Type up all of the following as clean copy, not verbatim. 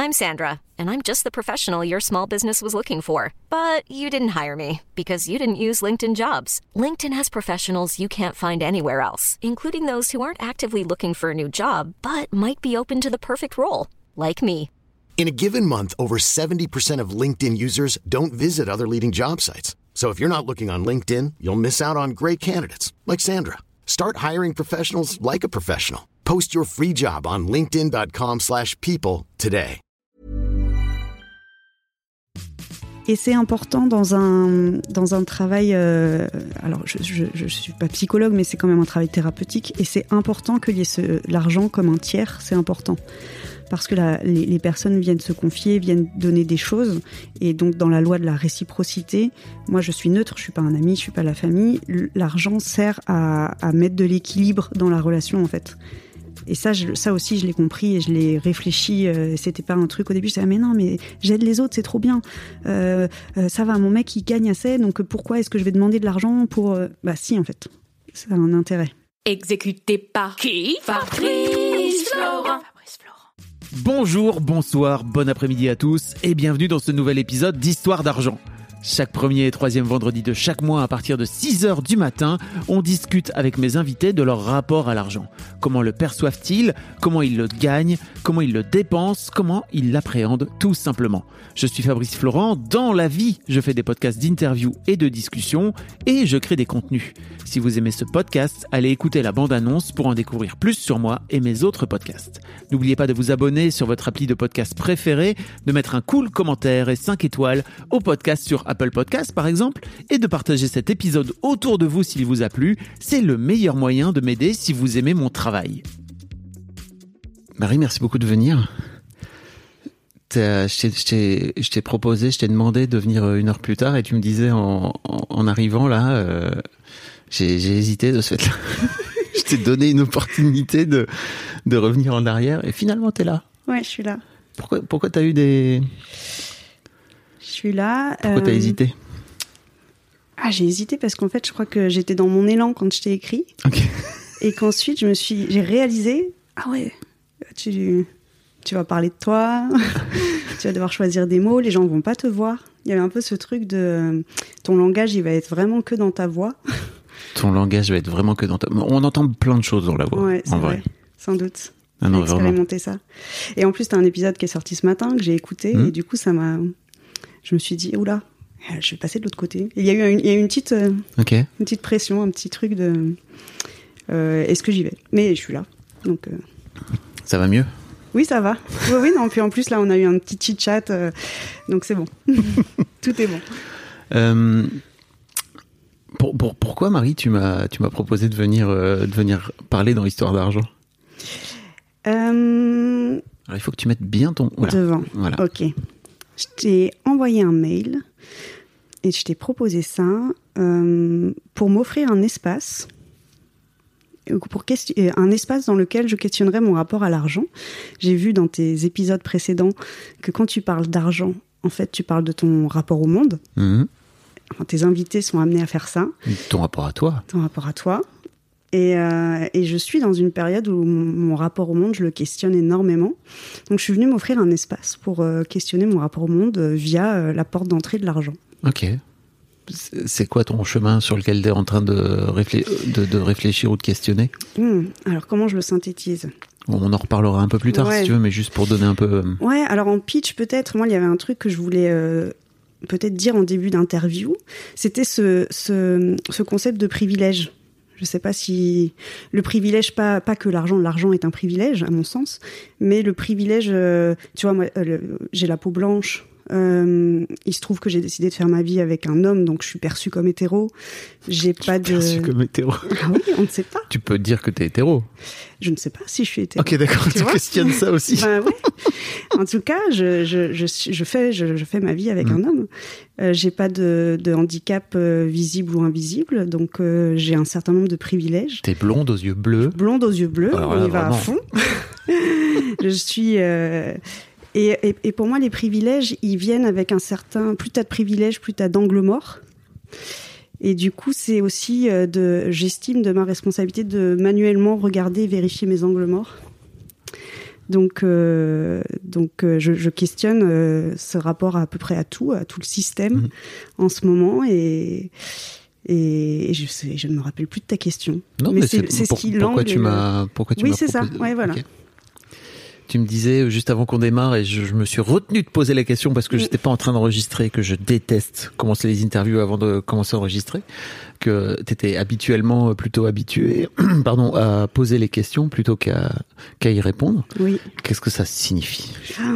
I'm Sandra, and I'm just the professional your small business was looking for. But you didn't hire me because you didn't use LinkedIn Jobs. LinkedIn has professionals you can't find anywhere else, including those who aren't actively looking for a new job, but might be open to the perfect role, like me. In a given month, over 70% of LinkedIn users don't visit other leading job sites. So if you're not looking on LinkedIn, you'll miss out on great candidates like Sandra. Start hiring professionals like a professional. Post your free job on linkedin.com/people today. Et c'est important dans un travail, alors je suis pas psychologue, mais c'est quand même un travail thérapeutique, et c'est important qu'il y ait l'argent comme un tiers, c'est important. Parce que les personnes viennent se confier, viennent donner des choses, et donc dans la loi de la réciprocité, moi je suis neutre, je suis pas un ami, je suis pas la famille, l'argent sert à mettre de l'équilibre dans la relation en fait. Et ça aussi, je l'ai compris et je l'ai réfléchi. C'était pas un truc au début. Je disais, mais non, mais j'aide les autres, c'est trop bien. Ça va, mon mec, il gagne assez, donc pourquoi est-ce que je vais demander de l'argent pour... Bah si, en fait, ça a un intérêt. Exécuté par qui? Fabrice Florent. Bonjour, bonsoir, bon après-midi à tous et bienvenue dans ce nouvel épisode d'Histoire d'argent. Chaque premier et troisième vendredi de chaque mois à partir de 6h du matin, on discute avec mes invités de leur rapport à l'argent. Comment le perçoivent-ils? Comment ils le gagnent? Comment ils le dépensent? Comment ils l'appréhendent tout simplement? Je suis Fabrice Florent. Dans la vie, je fais des podcasts d'interviews et de discussions et je crée des contenus. Si vous aimez ce podcast, allez écouter la bande-annonce pour en découvrir plus sur moi et mes autres podcasts. N'oubliez pas de vous abonner sur votre appli de podcast préféré, de mettre un cool commentaire et 5 étoiles au podcast sur Apple Podcasts par exemple, et de partager cet épisode autour de vous s'il vous a plu. C'est le meilleur moyen de m'aider si vous aimez mon travail. Marie, merci beaucoup de venir. Je t'ai proposé, je t'ai demandé de venir une heure plus tard et tu me disais en arrivant là, j'ai hésité de ce fait-là. Je t'ai donné une opportunité de revenir en arrière et finalement t'es là. Ouais, je suis là. Pourquoi t'as eu des... Je suis là. Pourquoi t'as hésité? Ah, j'ai hésité parce qu'en fait, je crois que j'étais dans mon élan quand je t'ai écrit. Ok. Et qu'ensuite, j'ai réalisé, ah ouais, tu vas parler de toi, tu vas devoir choisir des mots, les gens vont pas te voir. Il y avait un peu ce truc de ton langage, il va être vraiment que dans ta voix. Ton langage va être vraiment que dans ta... On entend plein de choses dans la voix, ouais, en vrai. Sans doute. Ah non, j'ai expérimenté ça. Et en plus, t'as un épisode qui est sorti ce matin, que j'ai écouté, et du coup, je me suis dit, oula, je vais passer de l'autre côté. Et il y a eu une petite pression, un petit truc de... est-ce que j'y vais? Mais je suis là, donc... Ça va mieux? Oui, ça va. Oui, non. Puis en plus, là, on a eu un petit chit-chat, donc c'est bon. Tout est bon. Pourquoi, Marie, tu m'as proposé de venir parler dans l'histoire d'argent? Alors, il faut que tu mettes bien ton... Devant. Voilà. Ok. Je t'ai envoyé un mail et je t'ai proposé ça pour m'offrir un espace... un espace dans lequel je questionnerais mon rapport à l'argent. J'ai vu dans tes épisodes précédents que quand tu parles d'argent, en fait, tu parles de ton rapport au monde. Mmh. Enfin, tes invités sont amenés à faire ça. Ton rapport à toi. Ton rapport à toi. Et je suis dans une période où mon rapport au monde, je le questionne énormément. Donc, je suis venue m'offrir un espace pour questionner mon rapport au monde via la porte d'entrée de l'argent. Ok. C'est quoi ton chemin sur lequel tu es en train de réfléchir ou de questionner? Alors, comment je le synthétise? On en reparlera un peu plus tard, si tu veux, mais juste pour donner un peu... Ouais, alors en pitch, peut-être, moi, il y avait un truc que je voulais peut-être dire en début d'interview. C'était ce concept de privilège. Je sais pas si... Le privilège, pas que l'argent est un privilège, à mon sens, mais le privilège... tu vois, moi, j'ai la peau blanche... il se trouve que j'ai décidé de faire ma vie avec un homme, donc je suis perçue comme hétéro. Perçue comme hétéro. Ah oui, on ne sait pas. Tu peux dire que t'es hétéro. Je ne sais pas si je suis hétéro. Ok, d'accord, tu questionnes ça aussi. Bah ouais. En tout cas, je fais ma vie avec un homme. J'ai pas de handicap visible ou invisible, donc j'ai un certain nombre de privilèges. T'es blonde aux yeux bleus. Blonde aux yeux bleus, alors, on y va à fond. Je suis... Et pour moi, les privilèges, ils viennent avec un certain... Plus t'as de privilèges, plus t'as d'angles morts. Et du coup, c'est aussi, j'estime, de ma responsabilité de manuellement regarder et vérifier mes angles morts. Donc, je questionne ce rapport à peu près à tout le système en ce moment et je ne me rappelle plus de ta question. Non, mais c'est ce qui pourquoi tu m'as oui, c'est ça. Ouais, voilà. Okay. Tu me disais juste avant qu'on démarre, et je me suis retenu de poser la question parce que j'étais pas en train d'enregistrer, que je déteste commencer les interviews avant de commencer à enregistrer, que t'étais habituellement plutôt habitué, à poser les questions plutôt qu'à y répondre. Oui. Qu'est-ce que ça signifie?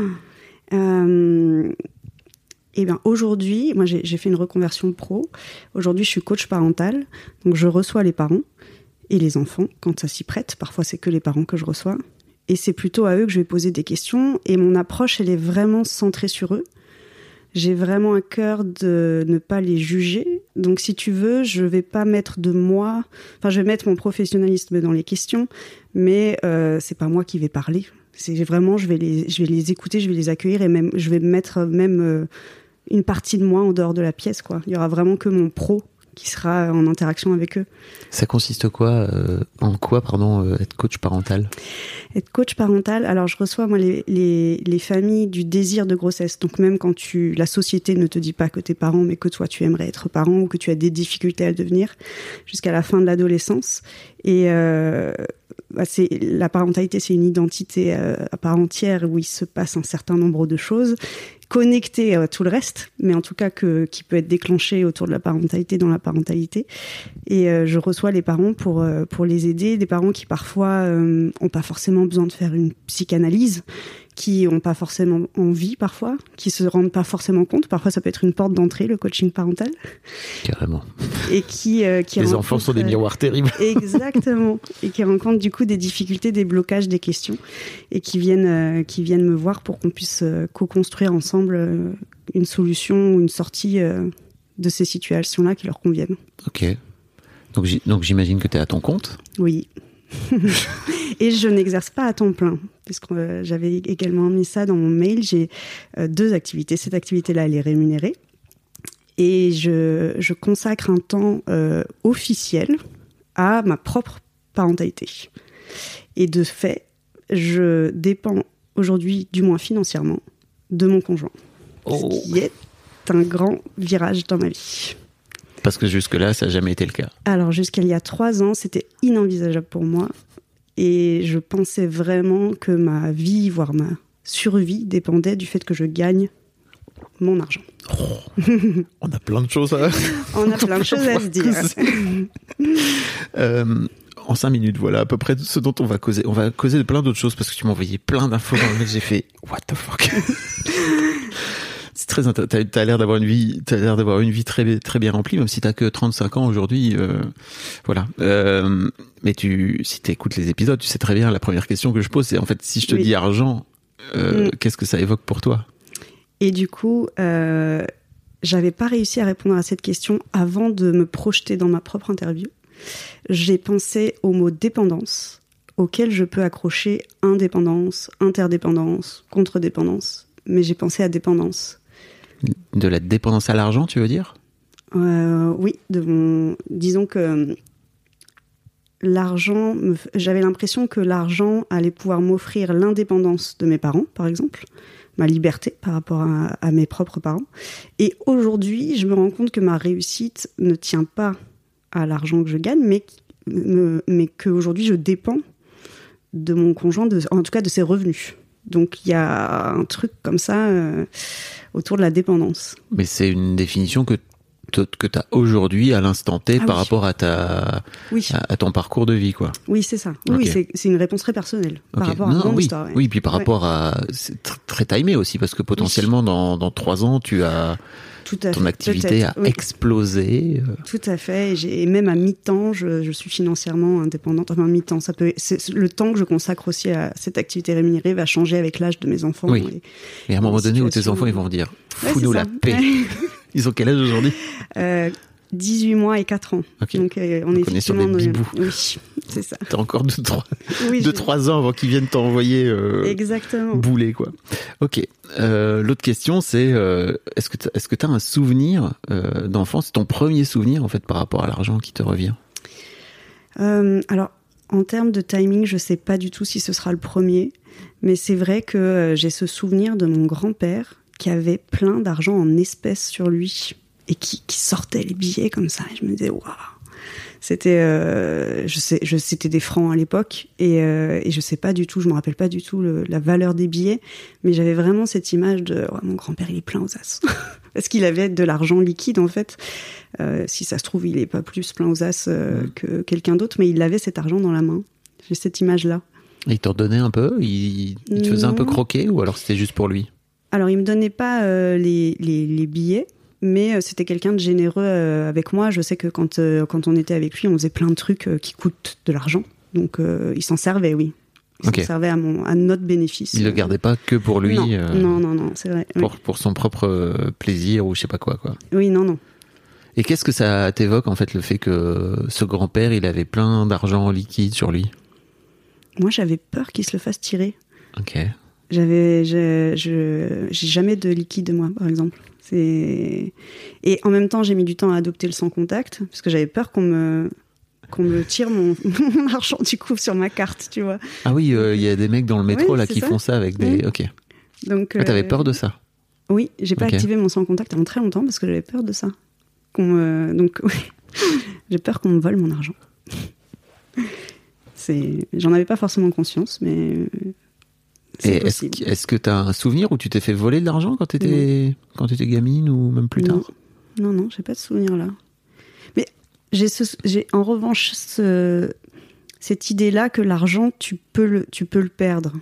Eh bien, aujourd'hui, moi, j'ai fait une reconversion pro. Aujourd'hui, je suis coach parental. Donc, je reçois les parents et les enfants quand ça s'y prête. Parfois, c'est que les parents que je reçois. Et c'est plutôt à eux que je vais poser des questions. Et mon approche, elle est vraiment centrée sur eux. J'ai vraiment à cœur de ne pas les juger. Donc, si tu veux, je vais pas mettre de moi... Enfin, je vais mettre mon professionnalisme dans les questions, mais c'est pas moi qui vais parler. C'est vraiment, je vais les écouter, je vais les accueillir et même, je vais mettre une partie de moi en dehors de la pièce, quoi. Il y aura vraiment que mon pro qui sera en interaction avec eux. Ça consiste être coach parental? Être coach parental, alors je reçois moi les familles du désir de grossesse. Donc même quand la société ne te dit pas que t'es parent, mais que toi tu aimerais être parent ou que tu as des difficultés à le devenir, jusqu'à la fin de l'adolescence. Et la parentalité, c'est une identité à part entière où il se passe un certain nombre de choses connectées à tout le reste, mais en tout cas qui peut être déclenché autour de la parentalité, dans la parentalité. Et je reçois les parents pour les aider, des parents qui parfois ont pas forcément besoin de faire une psychanalyse, qui ont pas forcément envie parfois, qui se rendent pas forcément compte. Parfois, ça peut être une porte d'entrée, le coaching parental. Carrément. Et qui les enfants sont des miroirs terribles. Exactement. Et qui rencontrent du coup des difficultés, des blocages, des questions, et qui viennent me voir pour qu'on puisse co-construire ensemble une solution ou une sortie de ces situations-là qui leur conviennent. Ok. Donc j'imagine que tu es à ton compte? Oui. Et je n'exerce pas à temps plein, puisque j'avais également mis ça dans mon mail. J'ai 2 activités. Cette activité-là, elle est rémunérée. Et je consacre un temps officiel à ma propre parentalité. Et de fait, je dépends aujourd'hui, du moins financièrement, de mon conjoint. Oh. Ce qui est un grand virage dans ma vie. Parce que jusque-là, ça n'a jamais été le cas. Alors, jusqu'à il y a 3 ans, c'était inenvisageable pour moi. Et je pensais vraiment que ma vie, voire ma survie, dépendait du fait que je gagne mon argent. Oh, on a plein de choses à... On a plein de choses à se dire. En 5 minutes, voilà à peu près ce dont on va causer. On va causer de plein d'autres choses parce que tu m'as envoyé plein d'infos dans le mail. J'ai fait « What the fuck ?» C'est très intéressant. T'as l'air d'avoir une vie très, très bien remplie, même si t'as que 35 ans aujourd'hui. Voilà. Mais si t'écoutes les épisodes, tu sais très bien, la première question que je pose, c'est en fait, si je te dis argent, qu'est-ce que ça évoque pour toi? Et du coup, j'avais pas réussi à répondre à cette question avant de me projeter dans ma propre interview. J'ai pensé au mot dépendance, auquel je peux accrocher indépendance, interdépendance, contre-dépendance. Mais j'ai pensé à dépendance. De la dépendance à l'argent, tu veux dire? Oui, disons que l'argent, j'avais l'impression que l'argent allait pouvoir m'offrir l'indépendance de mes parents, par exemple, ma liberté par rapport à mes propres parents. Et aujourd'hui, je me rends compte que ma réussite ne tient pas à l'argent que je gagne, mais qu'aujourd'hui, je dépends de mon conjoint, en tout cas de ses revenus. Donc, il y a un truc comme ça autour de la dépendance. Mais c'est une définition que tu as aujourd'hui, à l'instant T, par rapport à à ton parcours de vie, quoi. Oui, c'est ça. Okay. Oui, c'est une réponse très personnelle par rapport à mon histoire. Ouais. Oui, puis par rapport à... C'est très timé aussi, parce que potentiellement, dans 3 ans, tu as... Ton activité a explosé. Tout à fait. Et même à mi-temps, je suis financièrement indépendante. Enfin, mi-temps, le temps que je consacre aussi à cette activité rémunérée va changer avec l'âge de mes enfants. Oui. Et à un moment donné où tes enfants, ils vont me dire, fous-nous la paix. Ils ont quel âge aujourd'hui? 18 mois et 4 ans. Okay. Donc, on est sur des bibous. Oui, c'est ça. T'as encore 2-3 ans avant qu'ils viennent t'envoyer exactement. Bouler, quoi. Ok. L'autre question, c'est est-ce que t'as un souvenir d'enfance, ton premier souvenir, en fait, par rapport à l'argent qui te revient? Alors, En termes de timing, je sais pas du tout si ce sera le premier, mais c'est vrai que j'ai ce souvenir de mon grand-père qui avait plein d'argent en espèces sur lui et qui sortait les billets comme ça. Et je me disais, waouh. C'était, c'était des francs à l'époque et je sais pas du tout, je me rappelle pas du tout la valeur des billets, mais j'avais vraiment cette image de mon grand-père il est plein aux as parce qu'il avait de l'argent liquide en fait. Si ça se trouve il est pas plus plein aux as que quelqu'un d'autre, mais il avait cet argent dans la main. J'ai cette image là. Et il t'en donnait un peu, il te faisait un peu croquer ou alors c'était juste pour lui? Alors il me donnait pas les billets. Mais c'était quelqu'un de généreux avec moi. Je sais que quand on était avec lui, on faisait plein de trucs qui coûtent de l'argent. Donc, il s'en servait, oui. Il s'en servait à notre bénéfice. Il le gardait pas que pour lui. Non, c'est vrai. Pour son propre plaisir ou je sais pas quoi. Oui, non. Et qu'est-ce que ça t'évoque, en fait, le fait que ce grand-père, il avait plein d'argent en liquide sur lui? Moi, j'avais peur qu'il se le fasse tirer. Ok. J'ai jamais de liquide, moi, par exemple. Et en même temps, j'ai mis du temps à adopter le sans contact parce que j'avais peur qu'on me tire mon argent du coup sur ma carte, tu vois. Ah oui, il y a des mecs dans le métro là qui font ça avec des. Ok. Donc. T'avais peur de ça? Oui, j'ai pas activé mon sans contact avant très longtemps parce que j'avais peur de ça. Donc j'ai peur qu'on me vole mon argent. J'en avais pas forcément conscience, mais. Et est-ce que tu as un souvenir où tu t'es fait voler de l'argent quand tu étais gamine ou même plus tard? Non, j'ai pas de souvenir là. Mais j'ai en revanche cette idée-là que l'argent, tu peux le perdre.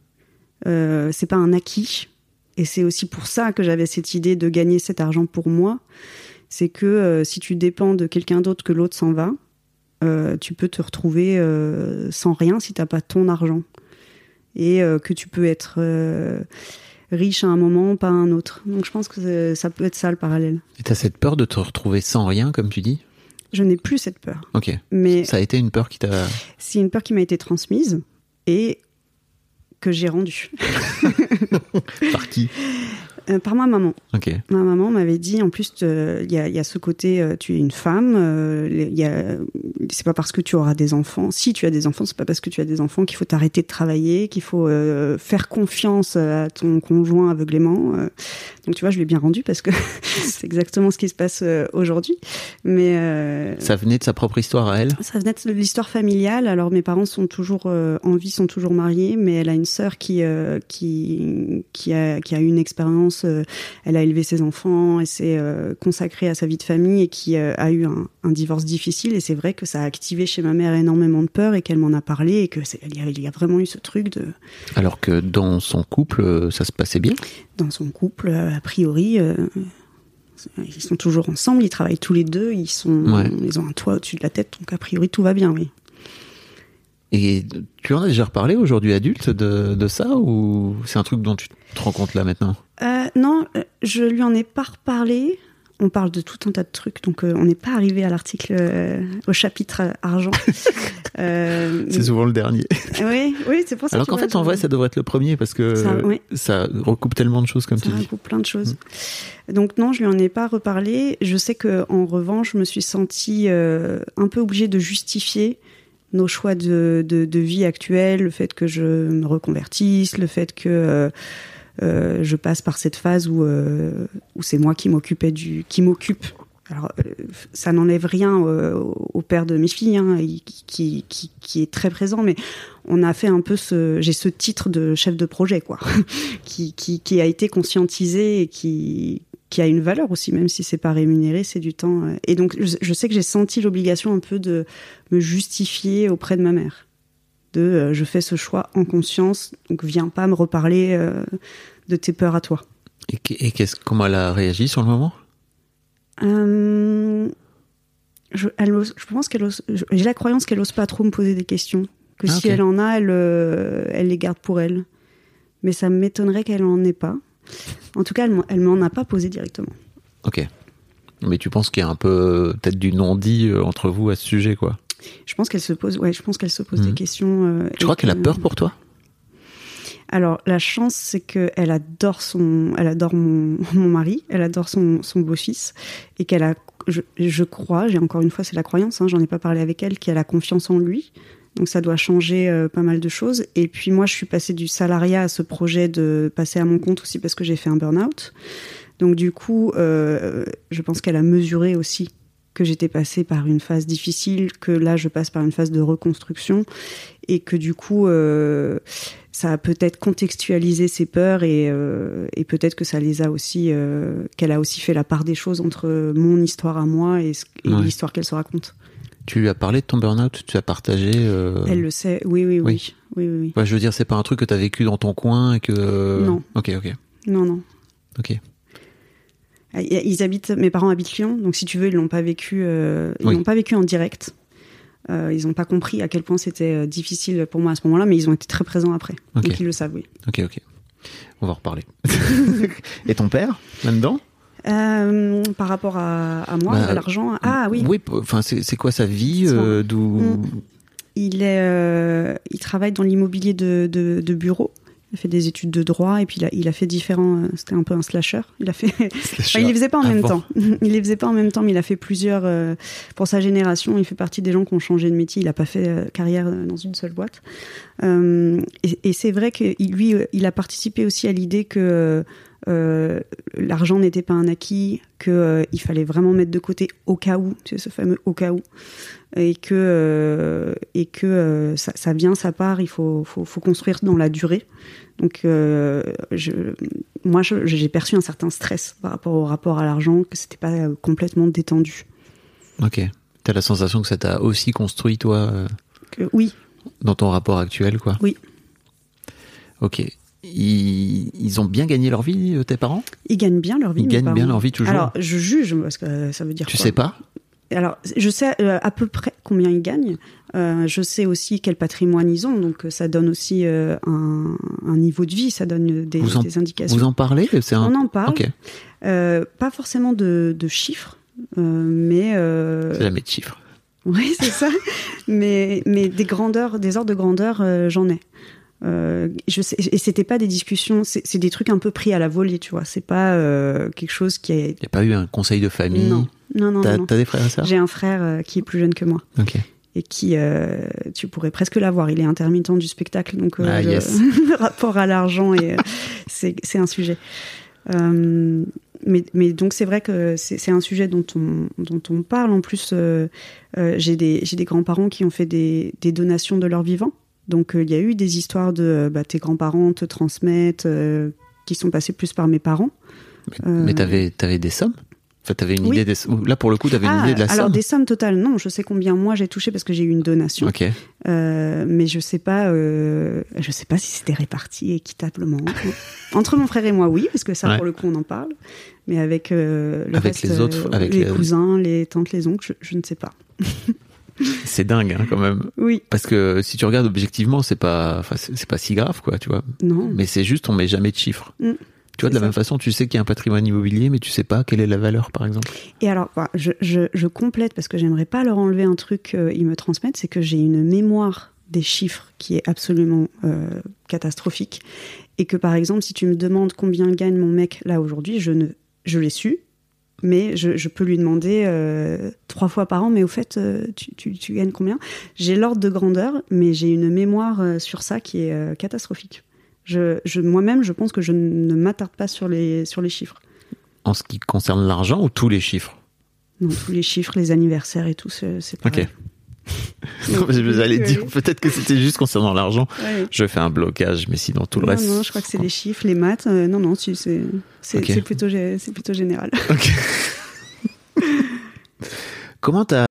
C'est pas un acquis. Et c'est aussi pour ça que j'avais cette idée de gagner cet argent pour moi. C'est que si tu dépends de quelqu'un d'autre que l'autre s'en va, tu peux te retrouver sans rien si t'as pas ton argent. Et que tu peux être riche à un moment, pas à un autre. Donc je pense que ça peut être ça le parallèle. Et t'as cette peur de te retrouver sans rien, comme tu dis? Je n'ai plus cette peur. Ok. Mais ça a été une peur qui t'a... C'est une peur qui m'a été transmise et que j'ai rendue. Par qui? Par ma maman. Ok. Ma maman m'avait dit, en plus, il y a ce côté, tu es une femme, c'est pas parce que tu auras des enfants, si tu as des enfants, c'est pas parce que tu as des enfants qu'il faut t'arrêter de travailler, qu'il faut faire confiance à ton conjoint aveuglément. Donc tu vois, je l'ai bien rendu parce que c'est exactement ce qui se passe aujourd'hui. Mais ça venait de sa propre histoire à elle? Ça venait de l'histoire familiale. Alors mes parents sont toujours en vie, sont toujours mariés, mais elle a une sœur qui a eu une expérience. Elle a élevé ses enfants, elle s'est consacrée à sa vie de famille et qui a eu un divorce difficile. Et c'est vrai que ça a activé chez ma mère énormément de peur et qu'elle m'en a parlé et il y a vraiment eu ce truc de... Alors que dans son couple, ça se passait bien? Dans son couple, a priori... ils sont toujours ensemble, ils travaillent tous les deux, ils ont un toit au-dessus de la tête, donc a priori tout va bien, oui. Et tu en as déjà reparlé aujourd'hui adulte de ça ou c'est un truc dont tu te rends compte là maintenant? Non, je lui en ai pas reparlé. On parle de tout un tas de trucs, donc on n'est pas arrivé à l'article, au chapitre argent. C'est souvent le dernier. Oui, c'est pour ça. Alors qu'en fait, en vrai, ça devrait être le premier parce que ça recoupe tellement de choses, comme tu dis. Ça recoupe plein de choses. Donc non, je lui en ai pas reparlé. Je sais qu'en revanche, je me suis sentie un peu obligée de justifier nos choix de vie actuels, le fait que je me reconvertisse, le fait que je passe par cette phase où c'est moi qui m'occupe. Alors, ça n'enlève rien au père de mes filles, hein, qui est très présent, mais on a fait un peu j'ai ce titre de chef de projet, quoi, qui a été conscientisé et qui a une valeur aussi, même si c'est pas rémunéré, c'est du temps. Et donc, je sais que j'ai senti l'obligation un peu de me justifier auprès de ma mère. Je fais ce choix en conscience, donc viens pas me reparler de tes peurs à toi. Et comment elle a réagi sur le moment? Je pense j'ai la croyance qu'elle ose pas trop me poser des questions. Que si elle en a, elle les garde pour elle. Mais ça m'étonnerait qu'elle en ait pas. En tout cas, elle m'en a pas posé directement. Ok. Mais tu penses qu'il y a un peu peut-être du non-dit entre vous à ce sujet, quoi? Je pense qu'elle se pose des questions. Tu crois qu'elle a peur pour toi? Alors, la chance, c'est qu'elle adore mon mari, elle adore son beau-fils, et qu'elle a, je crois, encore une fois, c'est la croyance, hein, j'en ai pas parlé avec elle, qu'elle a confiance en lui. Donc ça doit changer pas mal de choses. Et puis moi, je suis passée du salariat à ce projet de passer à mon compte aussi parce que j'ai fait un burn-out. Donc du coup, je pense qu'elle a mesuré aussi que j'étais passée par une phase difficile, que là, je passe par une phase de reconstruction et que du coup, ça a peut-être contextualisé ses peurs et peut-être que ça les a aussi, qu'elle a aussi fait la part des choses entre mon histoire à moi et l'histoire qu'elle se raconte. Tu lui as parlé de ton burn-out? Tu as partagé Elle le sait, oui. Ouais, je veux dire, c'est pas un truc que tu as vécu dans ton coin et que... Non. Ok. Non. Ok. Mes parents habitent Lyon, donc si tu veux, ils l'ont pas vécu en direct. Ils n'ont pas compris à quel point c'était difficile pour moi à ce moment-là, mais ils ont été très présents après. Okay. Donc ils le savent, oui. Ok. On va en reparler. Et ton père, là-dedans? Par rapport à moi, à l'argent. Ah oui. Oui, enfin, c'est quoi sa vie Il travaille dans l'immobilier de bureau. Il a fait des études de droit et puis il a fait différents. C'était un peu un slasher. Il a fait. Il les faisait pas en même temps. Il les faisait pas en même temps, mais il a fait plusieurs. Pour sa génération, il fait partie des gens qui ont changé de métier. Il a pas fait carrière dans une seule boîte. Et c'est vrai que lui, il a participé aussi à l'idée que l'argent n'était pas un acquis, que il fallait vraiment mettre de côté au cas où, tu sais, ce fameux au cas où, et que ça vient, ça part, il faut construire dans la durée. Donc j'ai perçu un certain stress par rapport à l'argent, que c'était pas complètement détendu. Ok. T'as la sensation que ça t'a aussi construit, toi Oui. Dans ton rapport actuel, quoi. Oui. Ok. Ils ont bien gagné leur vie, tes parents? Ils gagnent bien leur vie. Ils gagnent bien leur vie toujours? Alors, je juge, parce que ça veut dire Tu quoi? sais pas? Alors, je sais à peu près combien ils gagnent. Je sais aussi quel patrimoine ils ont. Donc, ça donne aussi un niveau de vie. Ça donne des indications. Vous en parlez? On en parle. Okay. Pas forcément de chiffres, mais... C'est jamais de chiffres. Oui, c'est ça. mais des grandeurs, des ordres de grandeur, j'en ai. Je sais, et c'était pas des discussions, c'est des trucs un peu pris à la volée, tu vois. C'est pas quelque chose qui est... Il n'y a pas eu un conseil de famille? Non. T'as des frères et sœurs? J'ai un frère qui est plus jeune que moi. Ok. Et qui, tu pourrais presque l'avoir. Il est intermittent du spectacle, donc yes. Le rapport à l'argent, c'est un sujet. Mais donc c'est vrai que c'est un sujet dont on parle. En plus, j'ai des grands-parents qui ont fait des donations de leur vivant. Donc il y a eu des histoires de tes grands-parents te transmettent, qui sont passées plus par mes parents. Mais t'avais des sommes? En fait, t'avais une idée des sommes. Là, pour le coup, t'avais une idée de la somme. Alors des sommes totales, non. Je sais combien moi j'ai touché parce que j'ai eu une donation. Ok. Mais je sais pas si c'était réparti équitablement entre mon frère et moi, oui, parce que ça, pour le coup, on en parle. Mais avec le reste, les autres, avec les cousins, les tantes, les oncles, je ne sais pas. C'est dingue, hein, quand même. Oui. Parce que si tu regardes objectivement, c'est pas si grave, quoi, tu vois. Non. Mais c'est juste, on met jamais de chiffres. Tu vois, de la même façon, tu sais qu'il y a un patrimoine immobilier, mais tu sais pas quelle est la valeur, par exemple. Et alors, je complète, parce que j'aimerais pas leur enlever un truc ils me transmettent, c'est que j'ai une mémoire des chiffres qui est absolument catastrophique. Et que, par exemple, si tu me demandes combien gagne mon mec là aujourd'hui, je l'ai su, mais je peux lui demander 3 fois par an, mais au fait, tu gagnes combien? J'ai l'ordre de grandeur, mais j'ai une mémoire sur ça qui est catastrophique. Moi-même, je pense que je ne m'attarde pas sur les chiffres. En ce qui concerne l'argent ou tous les chiffres? Non, tous les chiffres, les anniversaires et tout, c'est pareil. Ok. Vous allez dire peut-être que c'était juste concernant l'argent. Ouais. Je fais un blocage, mais sinon tout le reste... Non, je crois que c'est les chiffres, les maths. Non, c'est plutôt général. Ok. Comment t'as...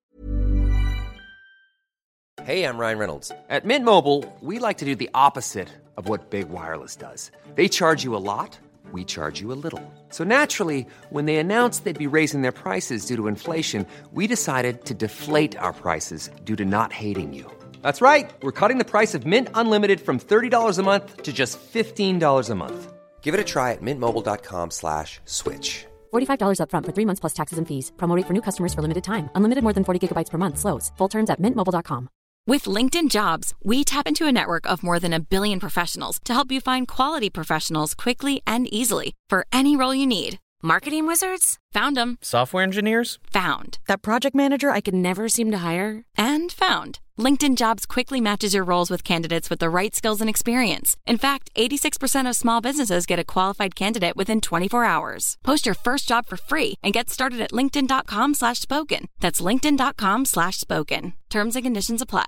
Hey, I'm Ryan Reynolds. At Mint Mobile, we like to do the opposite of what Big Wireless does. They charge you a lot, we charge you a little. So naturally, when they announced they'd be raising their prices due to inflation, we decided to deflate our prices due to not hating you. That's right. We're cutting the price of Mint Unlimited from $30 a month to just $15 a month. Give it a try at mintmobile.com/switch. $45 up front for 3 months plus taxes and fees. Promo rate for new customers for limited time. Unlimited more than 40 gigabytes per month. Slows full terms at mintmobile.com. With LinkedIn Jobs, we tap into a network of more than 1 billion professionals to help you find quality professionals quickly and easily for any role you need. Marketing wizards? Found them. Software engineers? Found. That project manager I could never seem to hire? And found. LinkedIn Jobs quickly matches your roles with candidates with the right skills and experience. In fact, 86% of small businesses get a qualified candidate within 24 hours. Post your first job for free and get started at linkedin.com/spoken. That's linkedin.com/spoken. Terms and conditions apply.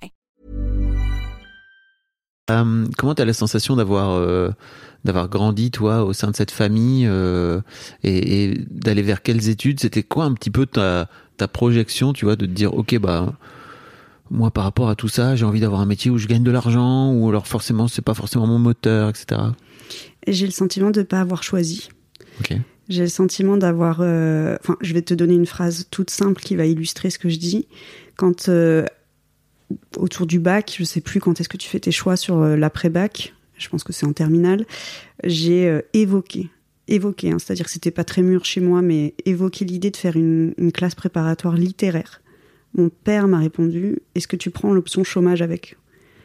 Comment t'as la sensation d'avoir grandi, toi, au sein de cette famille et d'aller vers quelles études? C'était quoi un petit peu ta projection, tu vois, de te dire, ok, bah... moi, par rapport à tout ça, j'ai envie d'avoir un métier où je gagne de l'argent, ou alors forcément, c'est pas forcément mon moteur, etc. Et j'ai le sentiment de ne pas avoir choisi. Ok. J'ai le sentiment d'avoir... je vais te donner une phrase toute simple qui va illustrer ce que je dis. Quand, autour du bac, je sais plus quand est-ce que tu fais tes choix sur l'après-bac, je pense que c'est en terminale, j'ai évoqué, hein, c'est-à-dire que c'était pas très mûr chez moi, mais évoqué l'idée de faire une classe préparatoire littéraire. Mon père m'a répondu, est-ce que tu prends l'option chômage avec?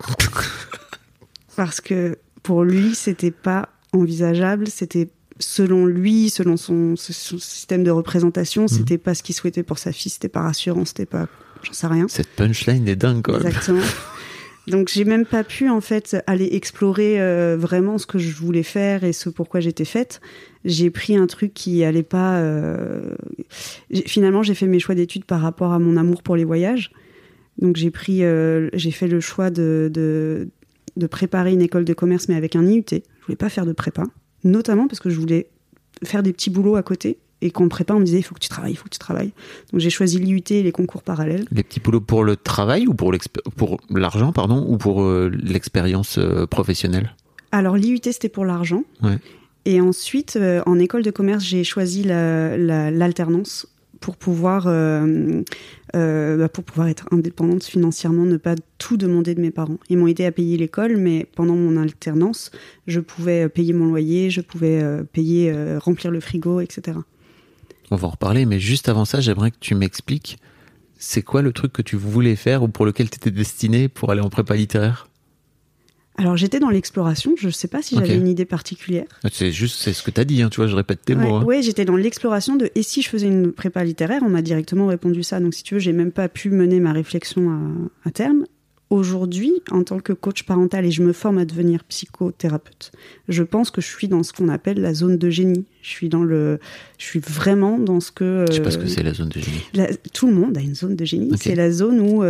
Parce que pour lui, c'était pas envisageable, c'était selon lui, selon son système de représentation, c'était pas ce qu'il souhaitait pour sa fille, c'était pas rassurant, c'était pas, j'en sais rien. Cette punchline est dingue, quoi. Exactement. Donc j'ai même pas pu en fait aller explorer vraiment ce que je voulais faire et ce pourquoi j'étais faite. J'ai pris un truc qui allait pas. Finalement, j'ai fait mes choix d'études par rapport à mon amour pour les voyages. Donc j'ai fait le choix de préparer une école de commerce, mais avec un IUT. Je voulais pas faire de prépa, notamment parce que je voulais faire des petits boulots à côté. Et qu'en prépa, on me disait, il faut que tu travailles. Donc j'ai choisi l'IUT et les concours parallèles. Les petits boulots pour le travail ou pour l'argent, pardon, ou pour l'expérience professionnelle? Alors l'IUT, c'était pour l'argent. Ouais. Et ensuite, en école de commerce, j'ai choisi l'alternance pour pouvoir être indépendante financièrement, ne pas tout demander de mes parents. Ils m'ont aidé à payer l'école, mais pendant mon alternance, je pouvais payer mon loyer, je pouvais remplir le frigo, etc. On va en reparler, mais juste avant ça, j'aimerais que tu m'expliques, c'est quoi le truc que tu voulais faire ou pour lequel tu étais destiné pour aller en prépa littéraire? Alors j'étais dans l'exploration, je ne sais pas si j'avais une idée particulière. C'est ce que tu as dit, hein, tu vois, je répète tes mots. Hein. Oui, j'étais dans l'exploration de « et si je faisais une prépa littéraire ?» On m'a directement répondu ça, donc si tu veux, j'ai même pas pu mener ma réflexion à terme. Aujourd'hui, en tant que coach parental, et je me forme à devenir psychothérapeute, je pense que je suis dans ce qu'on appelle la zone de génie. Je suis vraiment dans ce que... Je sais pas ce que c'est la zone de génie. Tout le monde a une zone de génie. Okay. C'est la zone où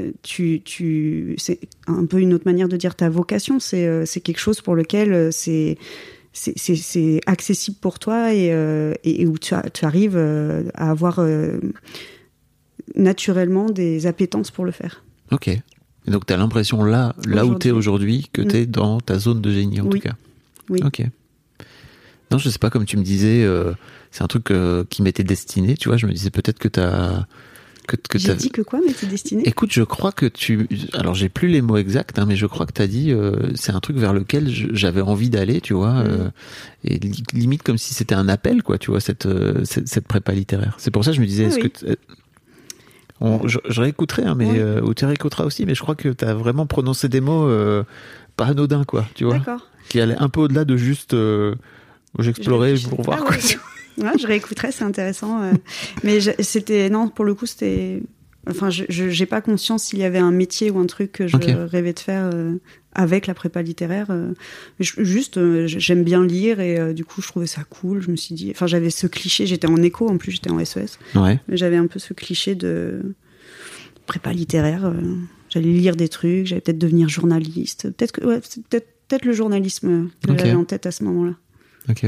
c'est un peu une autre manière de dire ta vocation. C'est quelque chose pour lequel c'est accessible pour toi et où tu arrives à avoir naturellement des appétences pour le faire. Ok. Et donc, tu as l'impression là où tu es aujourd'hui, que tu es dans ta zone de génie, en tout cas. Oui. Ok. Non, je sais pas, comme tu me disais, c'est un truc qui m'était destiné, tu vois, je me disais peut-être que tu as... J'ai dit que quoi, m'était destiné? Écoute, je crois que alors, j'ai plus les mots exacts, hein, mais je crois que tu as dit, c'est un truc vers lequel j'avais envie d'aller, tu vois, et limite comme si c'était un appel, quoi, tu vois, cette prépa littéraire. C'est pour ça que je me disais, est-ce que... je réécouterai, hein, mais ou tu réécouteras aussi, mais je crois que tu as vraiment prononcé des mots pas anodins, quoi, tu vois. D'accord. Qui allaient un peu au-delà de juste j'explorais pour voir, quoi. Ouais, je réécouterai, c'est intéressant. Mais non, pour le coup, c'était... Enfin, j'ai pas conscience s'il y avait un métier ou un truc que je rêvais de faire avec la prépa littéraire. J'aime bien lire et du coup, je trouvais ça cool. Je me suis dit... Enfin, j'avais ce cliché, j'étais en éco, en plus, j'étais en SES. Ouais. Mais j'avais un peu ce cliché de prépa littéraire. J'allais lire des trucs, j'allais peut-être devenir journaliste. Peut-être le journalisme que j'avais en tête à ce moment-là. Ok.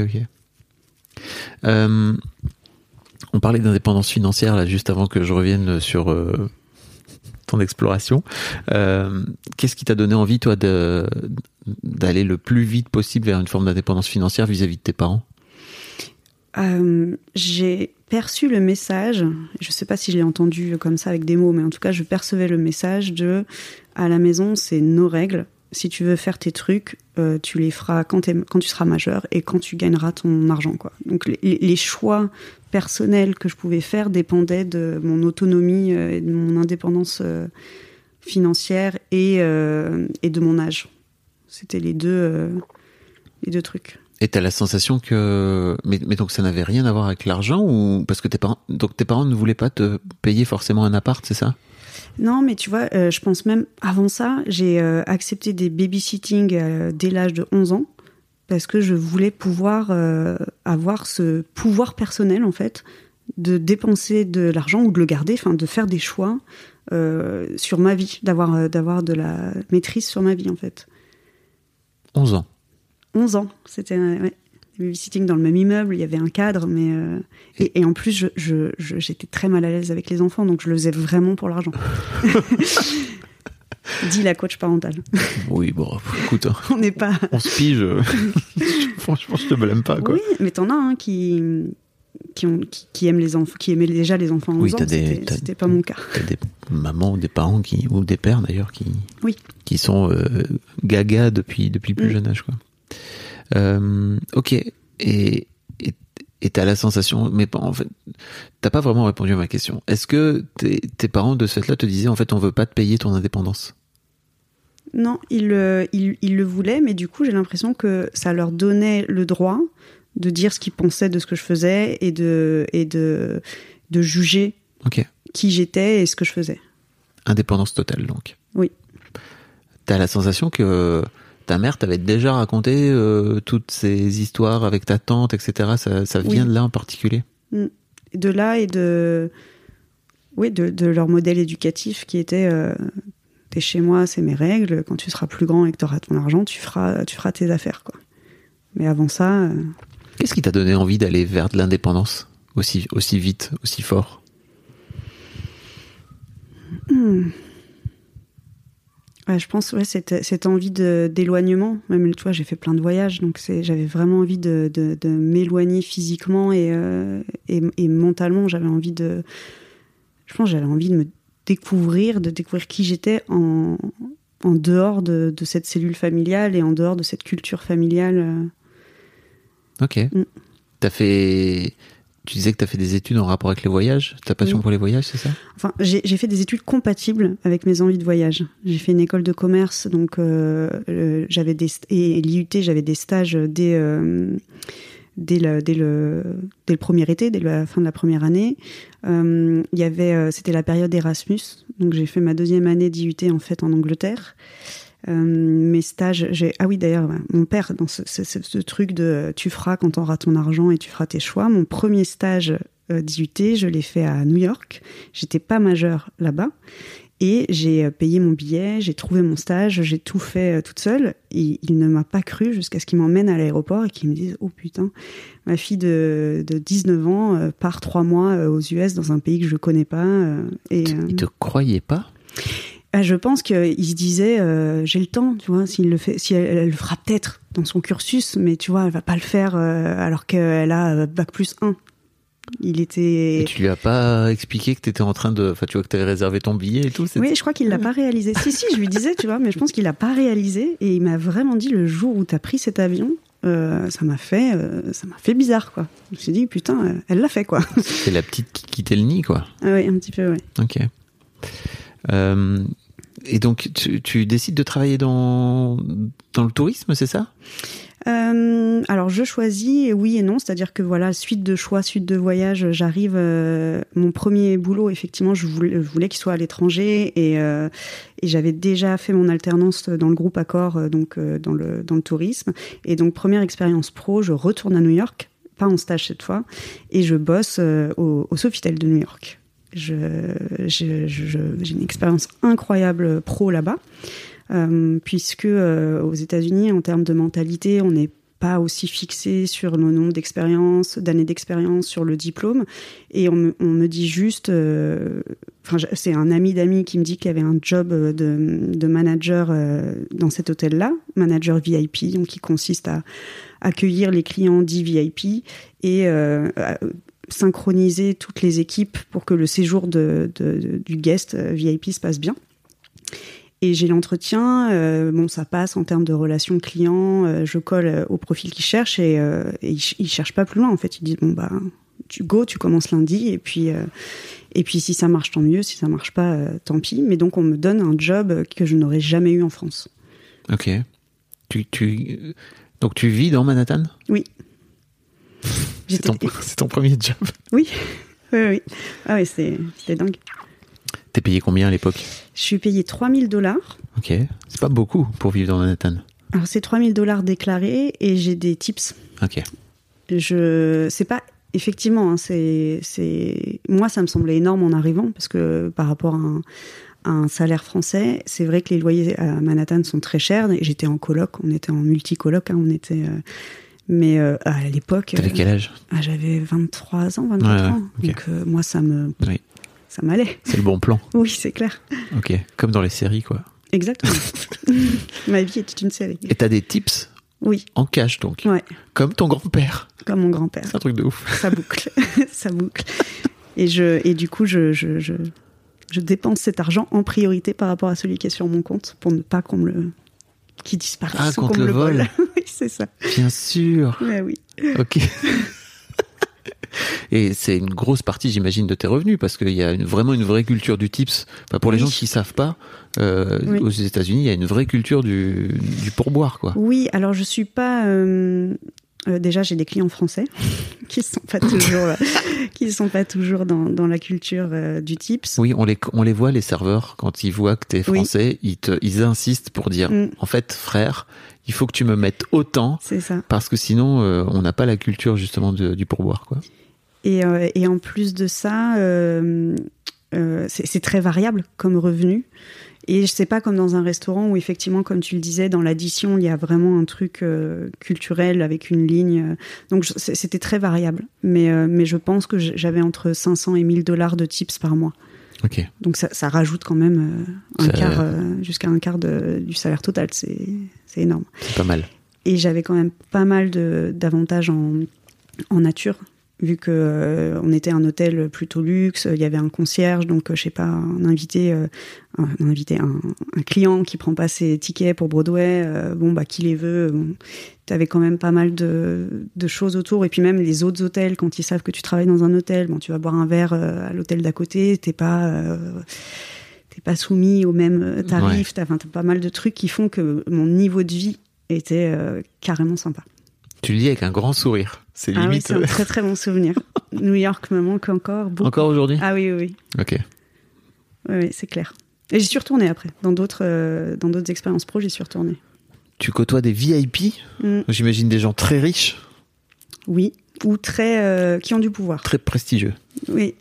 On parlait d'indépendance financière là juste avant que je revienne sur ton exploration. Qu'est-ce qui t'a donné envie, toi, d'aller le plus vite possible vers une forme d'indépendance financière vis-à-vis de tes parents? J'ai perçu le message, je ne sais pas si je l'ai entendu comme ça avec des mots, mais en tout cas je percevais le message de à la maison c'est nos règles. Si tu veux faire tes trucs, tu les feras quand tu seras majeur et quand tu gagneras ton argent, quoi. Donc les choix personnels que je pouvais faire dépendaient de mon autonomie et de mon indépendance financière et de mon âge. C'était les deux trucs. Et t'as la sensation que... Mais donc ça n'avait rien à voir avec l'argent ou... Parce que tes parents ne voulaient pas te payer forcément un appart, c'est ça? Non, mais tu vois, je pense même avant ça, j'ai accepté des babysitting dès l'âge de 11 ans parce que je voulais pouvoir avoir ce pouvoir personnel, en fait, de dépenser de l'argent ou de le garder, enfin, de faire des choix sur ma vie, d'avoir de la maîtrise sur ma vie, en fait. 11 ans. 11 ans, c'était ouais, babysitting dans le même immeuble, il y avait un cadre, mais et en plus j'étais très mal à l'aise avec les enfants, donc je le faisais vraiment pour l'argent. Dit la coach parentale. Oui, bon, écoute, on n'est pas. On se pige. Franchement, je te blâme pas, quoi. Oui, mais t'en as qui aiment les enfants, qui aimaient déjà les enfants. Oui, c'était pas mon cas. T'as des mamans ou des parents ou des pères d'ailleurs qui sont gaga depuis plus jeune âge, quoi. Ok, et t'as la sensation, mais en fait, t'as pas vraiment répondu à ma question. Est-ce que tes parents de ce fait-là te disaient en fait on veut pas te payer ton indépendance? Non, ils le voulaient, mais du coup j'ai l'impression que ça leur donnait le droit de dire ce qu'ils pensaient de ce que je faisais et de juger qui j'étais et ce que je faisais. Indépendance totale, donc. Oui. T'as la sensation que ta mère t'avait déjà raconté toutes ces histoires avec ta tante, etc. Ça vient de là en particulier? De là et de leur modèle éducatif qui était t'es chez moi, c'est mes règles, quand tu seras plus grand et que t'auras ton argent, tu feras tes affaires, quoi. Mais avant ça... Qu'est-ce qui t'a donné envie d'aller vers de l'indépendance aussi vite, aussi fort? Ouais, je pense cette envie d'éloignement. Même, tu vois, j'ai fait plein de voyages, donc j'avais vraiment envie de m'éloigner physiquement et mentalement. J'avais envie de me découvrir qui j'étais en dehors de cette cellule familiale et en dehors de cette culture familiale. Ok. Tu disais que tu as fait des études en rapport avec les voyages. Ta passion pour les voyages, c'est ça? Enfin, j'ai fait des études compatibles avec mes envies de voyage. J'ai fait une école de commerce, donc et l'IUT, j'avais des stages dès le premier été, dès la fin de la première année. C'était la période Erasmus, donc j'ai fait ma deuxième année d'IUT en fait en Angleterre. Mes stages, d'ailleurs, mon père dans ce truc de tu feras quand t'auras ton argent et tu feras tes choix. Mon premier stage d'IUT, je l'ai fait à New York. J'étais pas majeure là-bas et j'ai payé mon billet, j'ai trouvé mon stage, j'ai tout fait toute seule. Et il ne m'a pas cru jusqu'à ce qu'il m'emmène à l'aéroport et qu'il me dise oh putain, ma fille de 19 ans part 3 mois aux US dans un pays que je connais pas. Il te croyait pas? Je pense qu'il se disait j'ai le temps, tu vois, s'il le fait, elle le fera peut-être dans son cursus, mais tu vois, elle va pas le faire alors qu'elle a bac+1. Et tu lui as pas expliqué que t'étais en train de, enfin, tu vois, que t'avais réservé ton billet et tout? Oui, je crois qu'il l'a pas réalisé. Si, je lui disais, tu vois, mais je pense qu'il l'a pas réalisé et il m'a vraiment dit le jour où t'as pris cet avion, ça m'a fait bizarre, quoi. Je me suis dit putain, elle l'a fait, quoi. C'est la petite qui quittait le nid, quoi. Ah oui, un petit peu, ouais. Ok. Et donc, tu décides de travailler dans le tourisme, c'est ça? Alors, je choisis, oui et non. C'est-à-dire que voilà, suite de choix, suite de voyage, j'arrive... mon premier boulot, effectivement, je voulais qu'il soit à l'étranger et j'avais déjà fait mon alternance dans le groupe Accor, donc dans le tourisme. Et donc, première expérience pro, je retourne à New York, pas en stage cette fois, et je bosse au Sofitel de New York. J'ai une expérience incroyable pro là-bas, puisque aux États-Unis, en termes de mentalité, on n'est pas aussi fixé sur le nombre d'années d'expérience, sur le diplôme, et on me dit juste, c'est un ami d'amis qui me dit qu'il y avait un job de manager dans cet hôtel-là, manager VIP, donc qui consiste à accueillir les clients dits VIP et synchroniser toutes les équipes pour que le séjour du guest VIP se passe bien. Et j'ai l'entretien, ça passe en termes de relations clients, je colle au profil qu'ils cherchent et ils cherchent pas plus loin, en fait. Ils disent tu commences lundi et puis si ça marche tant mieux, si ça marche pas tant pis. Mais donc on me donne un job que je n'aurais jamais eu en France. Ok. Donc tu vis dans Manhattan? Oui. C'est ton premier job? Oui. Ah oui, c'était dingue. T'es payé combien à l'époque? Je suis payé $3 000. Ok, c'est pas beaucoup pour vivre dans Manhattan. Alors c'est $3 000 déclarés et j'ai des tips. Ok. C'est pas effectivement, hein, moi ça me semblait énorme en arrivant parce que par rapport à un salaire français, c'est vrai que les loyers à Manhattan sont très chers. J'étais en coloc, on était en multi-coloc, hein, mais à l'époque. T'avais quel âge? J'avais 23 ans, 24 ans. Okay. Donc moi ça m'allait. C'est le bon plan. Oui, c'est clair. Ok, comme dans les séries quoi. Exactement. Ma vie était une série. Et t'as des tips? Oui. En cash donc. Ouais. Comme ton grand-père. Comme mon grand-père. C'est un truc de ouf. Ça boucle. Ça boucle. Et du coup, je dépense cet argent en priorité par rapport à celui qui est sur mon compte pour ne pas qu'il disparaisse ou qu'on me le vole. Oui, c'est ça. Bien sûr. Ouais, oui. Ok. Et c'est une grosse partie, j'imagine, de tes revenus, parce qu'il y a vraiment une vraie culture du tips. Enfin, pour les gens qui ne savent pas, aux États-Unis, il y a une vraie culture du pourboire, quoi. Oui, alors je suis pas. Déjà, j'ai des clients français qui sont pas toujours dans la culture du tips. Oui, on les voit, les serveurs, quand ils voient que t'es français, ils insistent pour dire, en fait, frère, il faut que tu me mettes autant. C'est ça. Parce que sinon, on n'a pas la culture, justement, du pourboire, quoi. Et en plus de ça, c'est très variable comme revenu. Et c'est pas comme dans un restaurant où effectivement, comme tu le disais, dans l'addition, il y a vraiment un truc culturel avec une ligne. Donc c'était très variable. Mais je pense que j'avais entre 500 et $1,000 de tips par mois. Ok. Donc ça rajoute quand même jusqu'à un quart du salaire total. C'est énorme. C'est pas mal. Et j'avais quand même pas mal d'avantages en nature. Vu que on était un hôtel plutôt luxe, il y avait un concierge, donc je sais pas, un client qui prend pas ses tickets pour Broadway, qui les veut. T'avais quand même pas mal de choses autour, et puis même les autres hôtels, quand ils savent que tu travailles dans un hôtel, tu vas boire un verre à l'hôtel d'à côté, t'es pas soumis au même tarif. T'as pas mal de trucs qui font que mon niveau de vie était carrément sympa. Tu le dis avec un grand sourire. C'est limite. Oui, c'est un très très bon souvenir. New York me manque encore beaucoup. Encore aujourd'hui? Ah oui. Ok. Oui, c'est clair. Et j'y suis retournée après. Dans d'autres expériences pro, j'y suis retournée. Tu côtoies des VIP? J'imagine des gens très riches? Oui. Ou très qui ont du pouvoir. Très prestigieux. Oui.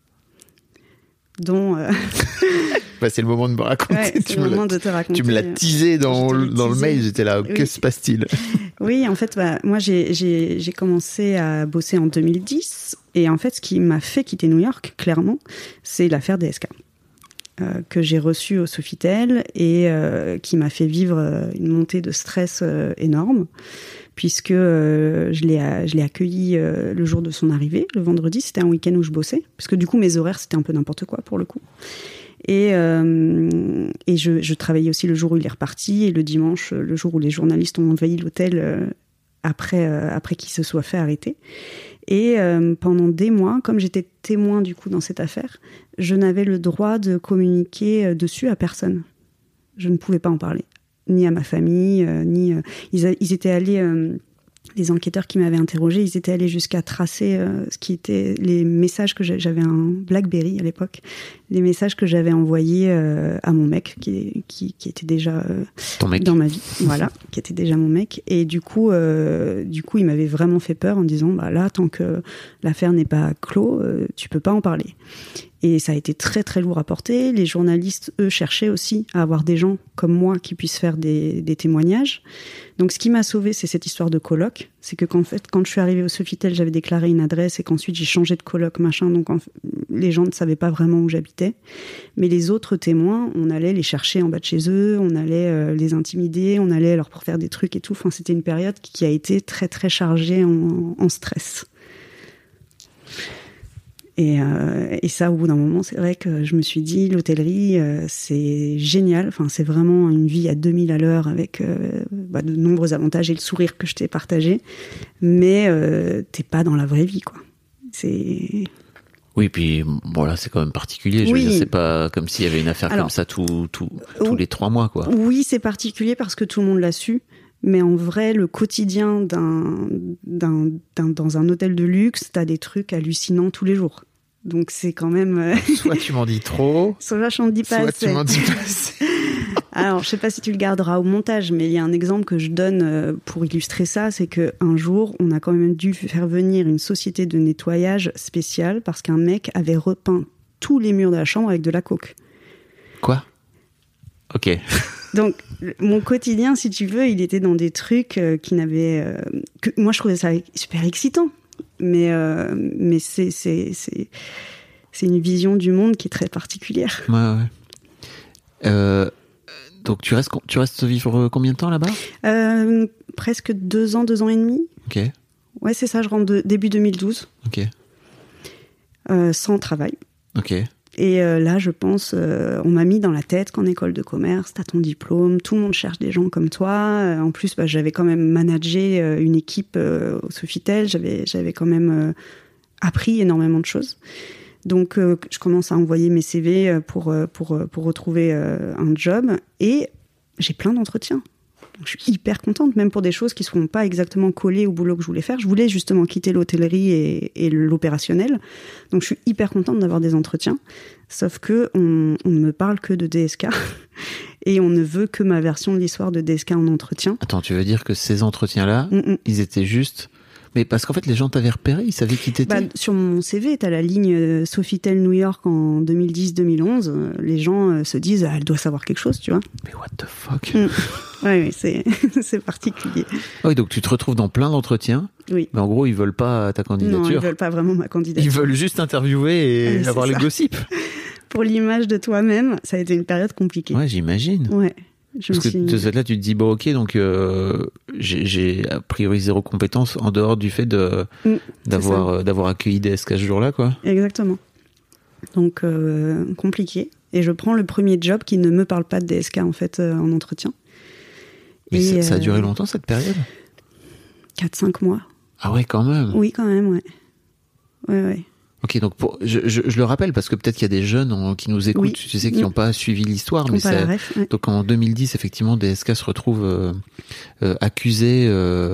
Dont... c'est le moment de me raconter. Ouais, c'est le moment de te raconter. Tu me l'as teasé dans le mail, j'étais là, que se passe-t-il? Oui, en fait, moi j'ai commencé à bosser en 2010, et en fait ce qui m'a fait quitter New York, clairement, c'est l'affaire DSK, que j'ai reçue au Sofitel et qui m'a fait vivre une montée de stress énorme, puisque je l'ai accueilli le jour de son arrivée, le vendredi, c'était un week-end où je bossais, parce que du coup mes horaires c'était un peu n'importe quoi pour le coup. Et je travaillais aussi le jour où il est reparti, et le dimanche, le jour où les journalistes ont envahi l'hôtel après qu'il se soit fait arrêter. Et pendant des mois, comme j'étais témoin du coup dans cette affaire, je n'avais le droit de communiquer dessus à personne. Je ne pouvais pas en parler, ni à ma famille, ni... Ils étaient allés... les enquêteurs qui m'avaient interrogé, ils étaient allés jusqu'à tracer ce qui était les messages que j'avais un BlackBerry à l'époque, les messages que j'avais envoyés à mon mec qui était déjà dans ma vie, voilà, qui était déjà mon mec. Et du coup, il m'avait vraiment fait peur en disant là, tant que l'affaire n'est pas clos, tu peux pas en parler. Et ça a été très très lourd à porter. Les journalistes, eux, cherchaient aussi à avoir des gens comme moi qui puissent faire des témoignages. Donc ce qui m'a sauvée, c'est cette histoire de coloc. C'est que quand je suis arrivée au Sofitel, j'avais déclaré une adresse, et qu'ensuite j'ai changé de coloc, machin. Donc les gens ne savaient pas vraiment où j'habitais. Mais les autres témoins, on allait les chercher en bas de chez eux, on allait les intimider, on allait leur faire des trucs et tout. Enfin, c'était une période qui a été très très chargée en stress. Et ça, au bout d'un moment, c'est vrai que je me suis dit, l'hôtellerie, c'est génial. Enfin, c'est vraiment une vie à 2000 à l'heure avec de nombreux avantages et le sourire que je t'ai partagé. Mais t'es pas dans la vraie vie, quoi. C'est... Oui, puis bon, là, c'est quand même particulier. Je veux dire, c'est pas comme s'il y avait une affaire comme ça tous les 3 mois, quoi. Oui, c'est particulier parce que tout le monde l'a su. Mais en vrai, le quotidien dans un hôtel de luxe, t'as des trucs hallucinants tous les jours. Donc c'est quand même... Soit tu m'en dis trop, soit je t'en dis pas soit assez. tu m'en dis pas assez. Alors, je sais pas si tu le garderas au montage, mais il y a un exemple que je donne pour illustrer ça, c'est qu'un jour, on a quand même dû faire venir une société de nettoyage spéciale parce qu'un mec avait repeint tous les murs de la chambre avec de la coke. Quoi ? Ok. Donc, mon quotidien, si tu veux, il était dans des trucs qui n'avaient... que moi, je trouvais ça super excitant. Mais c'est une vision du monde qui est très particulière. Ouais. Donc, tu restes vivre combien de temps là-bas ? Presque 2 ans et demi. Ok. Ouais, c'est ça, je rentre début 2012. Ok. Sans travail. Ok. Et là, je pense, on m'a mis dans la tête qu'en école de commerce, t'as ton diplôme, tout le monde cherche des gens comme toi. En plus, j'avais quand même managé une équipe au Sofitel, j'avais quand même appris énormément de choses. Donc, je commence à envoyer mes CV pour retrouver un job. Et j'ai plein d'entretiens. Donc, je suis hyper contente, même pour des choses qui ne seront pas exactement collées au boulot que je voulais faire. Je voulais justement quitter l'hôtellerie et l'opérationnel. Donc, je suis hyper contente d'avoir des entretiens. Sauf que on ne me parle que de DSK. Et on ne veut que ma version de l'histoire de DSK en entretien. Attends, tu veux dire que ces entretiens-là, ils étaient juste... Mais parce qu'en fait, les gens t'avaient repéré, ils savaient qui t'étais. Sur mon CV, t'as la ligne Sofitel New York en 2010-2011. Les gens se disent, elle doit savoir quelque chose, tu vois. Mais what the fuck. Oui, c'est particulier. Oui, donc tu te retrouves dans plein d'entretiens. Oui. Mais en gros, ils veulent pas ta candidature. Non, ils veulent pas vraiment ma candidature. Ils veulent juste interviewer et avoir les gossips. Pour l'image de toi-même, ça a été une période compliquée. Ouais, j'imagine. Ouais. Parce que de ce fait-là, tu te dis, bon, ok, donc j'ai a priori zéro compétence en dehors du fait d'avoir accueilli DSK ce jour-là, quoi. Exactement. Donc, compliqué. Et je prends le premier job qui ne me parle pas de DSK, en fait, en entretien. Mais ça a duré longtemps, cette période ? 4-5 mois. Ah ouais, quand même. Oui, quand même, ouais. Ouais. Ok, donc je le rappelle parce que peut-être qu'il y a des jeunes qui nous écoutent, tu sais, qui n'ont pas suivi l'histoire, mais donc en 2010, effectivement, DSK se retrouve accusé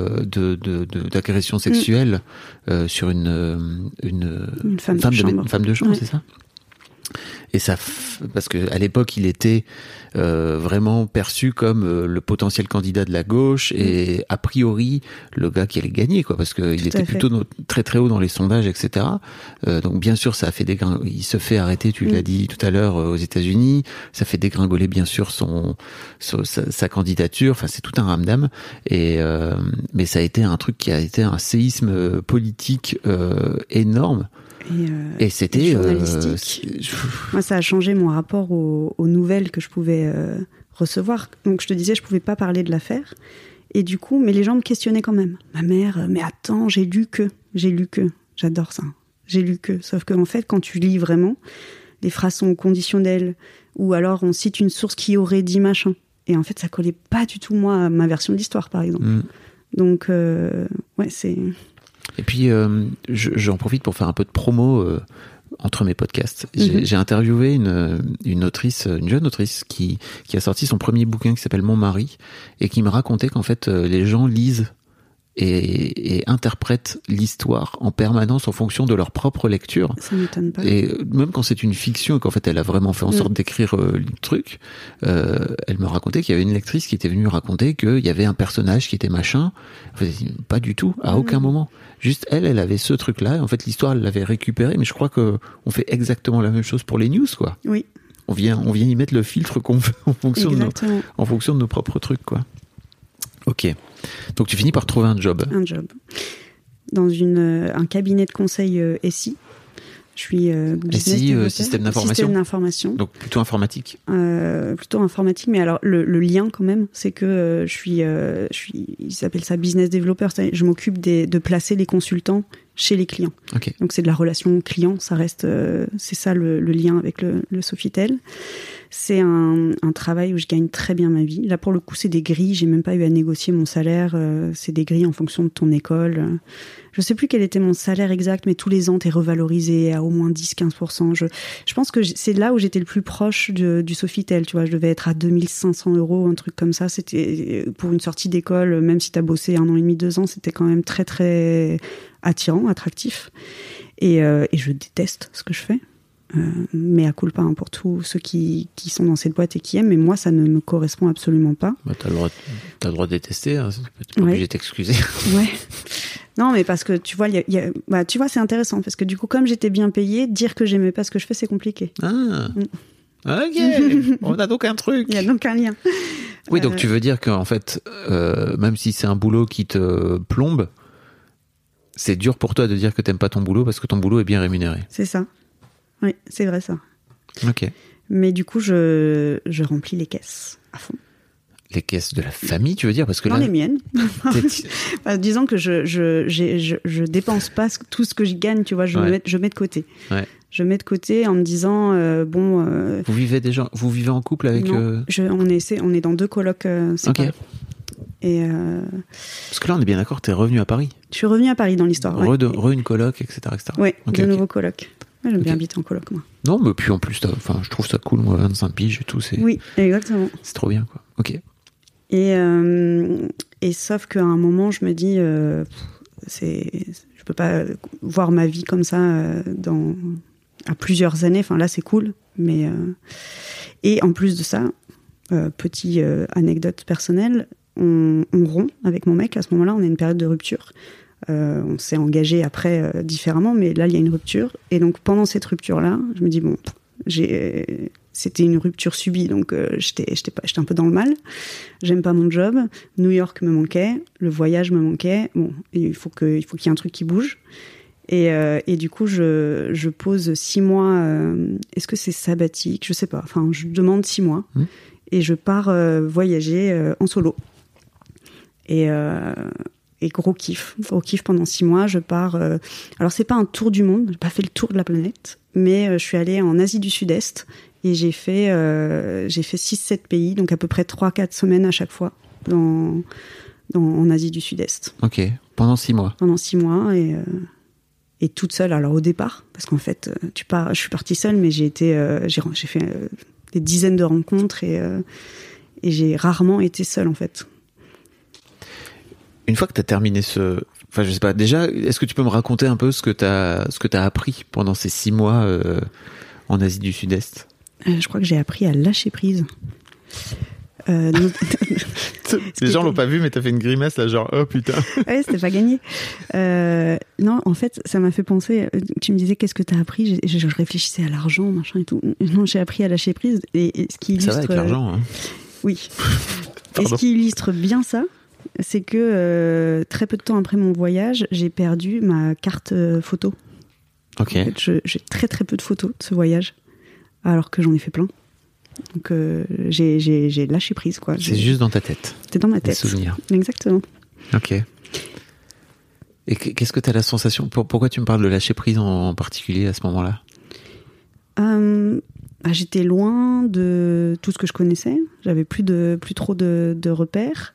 d'agression sexuelle sur une femme de chambre, c'est ça ? Et ça, parce que à l'époque, il était vraiment perçu comme le potentiel candidat de la gauche et a priori le gars qui allait gagner, quoi, parce que il était plutôt très très haut dans les sondages, etc. Donc bien sûr, ça a fait il se fait arrêter, tu l'as dit tout à l'heure, aux États-Unis. Ça fait dégringoler bien sûr sa candidature. Enfin, c'est tout un ramdam. Mais ça a été un truc qui a été un séisme politique énorme. Et c'était moi, ça a changé mon rapport aux nouvelles que je pouvais recevoir. Donc je te disais, je pouvais pas parler de l'affaire, et du coup, mais les gens me questionnaient quand même. Ma mère, mais attends, j'ai lu que, j'adore ça, j'ai lu que. Sauf qu'en fait, quand tu lis vraiment, les phrases sont conditionnelles, ou alors on cite une source qui aurait dit machin, et en fait, ça collait pas du tout moi à ma version de l'histoire, par exemple. Donc ouais, c'est... Et puis, j'en profite pour faire un peu de promo entre mes podcasts. J'ai interviewé une autrice, une jeune autrice qui a sorti son premier bouquin qui s'appelle Mon mari, et qui me racontait qu'en fait, les gens lisent et interprètent l'histoire en permanence en fonction de leur propre lecture. Ça m'étonne pas. Et même quand c'est une fiction et qu'en fait elle a vraiment fait en sorte d'écrire le truc, elle me racontait qu'il y avait une lectrice qui était venue raconter qu'il y avait un personnage qui était machin. En fait, pas du tout, à aucun moment. Juste elle avait ce truc-là. En fait, l'histoire, elle l'avait récupéré, mais je crois que on fait exactement la même chose pour les news, quoi. Oui. On vient y mettre le filtre qu'on veut en fonction de nos propres trucs, quoi. Ok. Donc tu finis par trouver un job. Un job. Dans un cabinet de conseil SI. Je suis SI, système d'information. Système d'information. Donc plutôt informatique. Plutôt informatique, mais alors le lien quand même, c'est que je suis, ils appellent ça business developer. Je m'occupe de placer les consultants chez les clients. Okay. Donc c'est de la relation client, ça reste, c'est ça le lien avec le Sofitel. C'est un travail où je gagne très bien ma vie. Là pour le coup c'est des grilles, j'ai même pas eu à négocier mon salaire. C'est des grilles en fonction de ton école. Je sais plus quel était mon salaire exact, mais tous les ans t'es revalorisé à au moins 10-15%. Je pense que c'est là où j'étais le plus proche du Sofitel. Tu vois, je devais être à 2500 €, un truc comme ça. C'était pour une sortie d'école, même si t'as bossé 1 an et demi, 2 ans, c'était quand même très très attirant, attractif. Et je déteste ce que je fais. Mais à culpa pour tous ceux qui sont dans cette boîte et qui aiment, mais moi ça ne me correspond absolument pas. T'as le droit de détester, hein, t'es pas obligé de t'excuser. Ouais. Non, mais parce que tu vois, tu vois, c'est intéressant parce que du coup, comme j'étais bien payée, dire que j'aimais pas ce que je fais, c'est compliqué. Ah. Ok. On a donc un truc. Il y a donc un lien. Oui, donc tu veux dire qu'en fait, même si c'est un boulot qui te plombe, c'est dur pour toi de dire que t'aimes pas ton boulot parce que ton boulot est bien rémunéré. C'est ça. Oui, c'est vrai ça. Ok. Mais du coup, je remplis les caisses à fond. Les caisses de la famille, tu veux dire, parce que non, là, les miennes. Disons que je dépense pas tout ce que je gagne, tu vois. Je mets de côté. Ouais. Je mets de côté en me disant Vous vivez en couple avec non, on est dans 2 colocs séparés. Ok. Et parce que là, on est bien d'accord, t'es revenu à Paris. Je suis revenue à Paris dans l'histoire. Une coloc, etc. Oui, de nouveaux colocs. Ouais, j'aime bien habiter en coloc, moi. Non, mais puis en plus, je trouve ça cool, moi, 25 piges et tout. Oui, exactement. C'est trop bien, quoi. Ok. Et sauf qu'à un moment, je me dis, je peux pas voir ma vie comme ça à plusieurs années. Enfin, là, c'est cool. Mais, et en plus de ça, petite anecdote personnelle, on rompt avec mon mec. À ce moment-là, on a une période de rupture. On s'est engagé après différemment, mais là, il y a une rupture. Et donc, pendant cette rupture-là, je me dis, bon, c'était une rupture subie, donc j'étais un peu dans le mal. J'aime pas mon job. New York me manquait. Le voyage me manquait. Bon, il faut qu'il y ait un truc qui bouge. Et du coup, je pose 6 mois. Est-ce que c'est sabbatique ? Je sais pas. Enfin, je demande 6 mois. Et je pars voyager en solo. Et gros kiff pendant 6 mois. Je pars. Alors c'est pas un tour du monde, j'ai pas fait le tour de la planète, mais je suis allée en Asie du Sud-Est et j'ai fait 6-7 pays, donc à peu près 3-4 semaines à chaque fois en Asie du Sud-Est. Ok, pendant 6 mois. Pendant 6 mois et toute seule. Alors au départ, parce qu'en fait, je suis partie seule, mais j'ai fait des dizaines de rencontres et j'ai rarement été seule en fait. Une fois que tu as terminé enfin, je sais pas, déjà, est-ce que tu peux me raconter un peu ce que t'as appris pendant ces 6 mois en Asie du Sud-Est ? Je crois que j'ai appris à lâcher prise. Les gens l'ont pas vu, mais t'as fait une grimace là, genre oh putain. Ouais, c'était pas gagné. Non, en fait, ça m'a fait penser. Tu me disais qu'est-ce que t'as appris ? Je réfléchissais à l'argent, machin et tout. Non, j'ai appris à lâcher prise et ce qui illustre. Ça va avec l'argent, hein. Oui. Et ce qui illustre bien ça, c'est que très peu de temps après mon voyage, j'ai perdu ma carte photo. Ok. En fait, j'ai très très peu de photos de ce voyage, alors que j'en ai fait plein. Donc j'ai lâché prise, quoi. C'est juste dans ta tête. C'était dans ma tête. Des souvenirs. Exactement. Ok. Et qu'est-ce que tu as la sensation ? Pourquoi tu me parles de lâcher prise en particulier à ce moment-là ? J'étais loin de tout ce que je connaissais. J'avais plus trop de repères.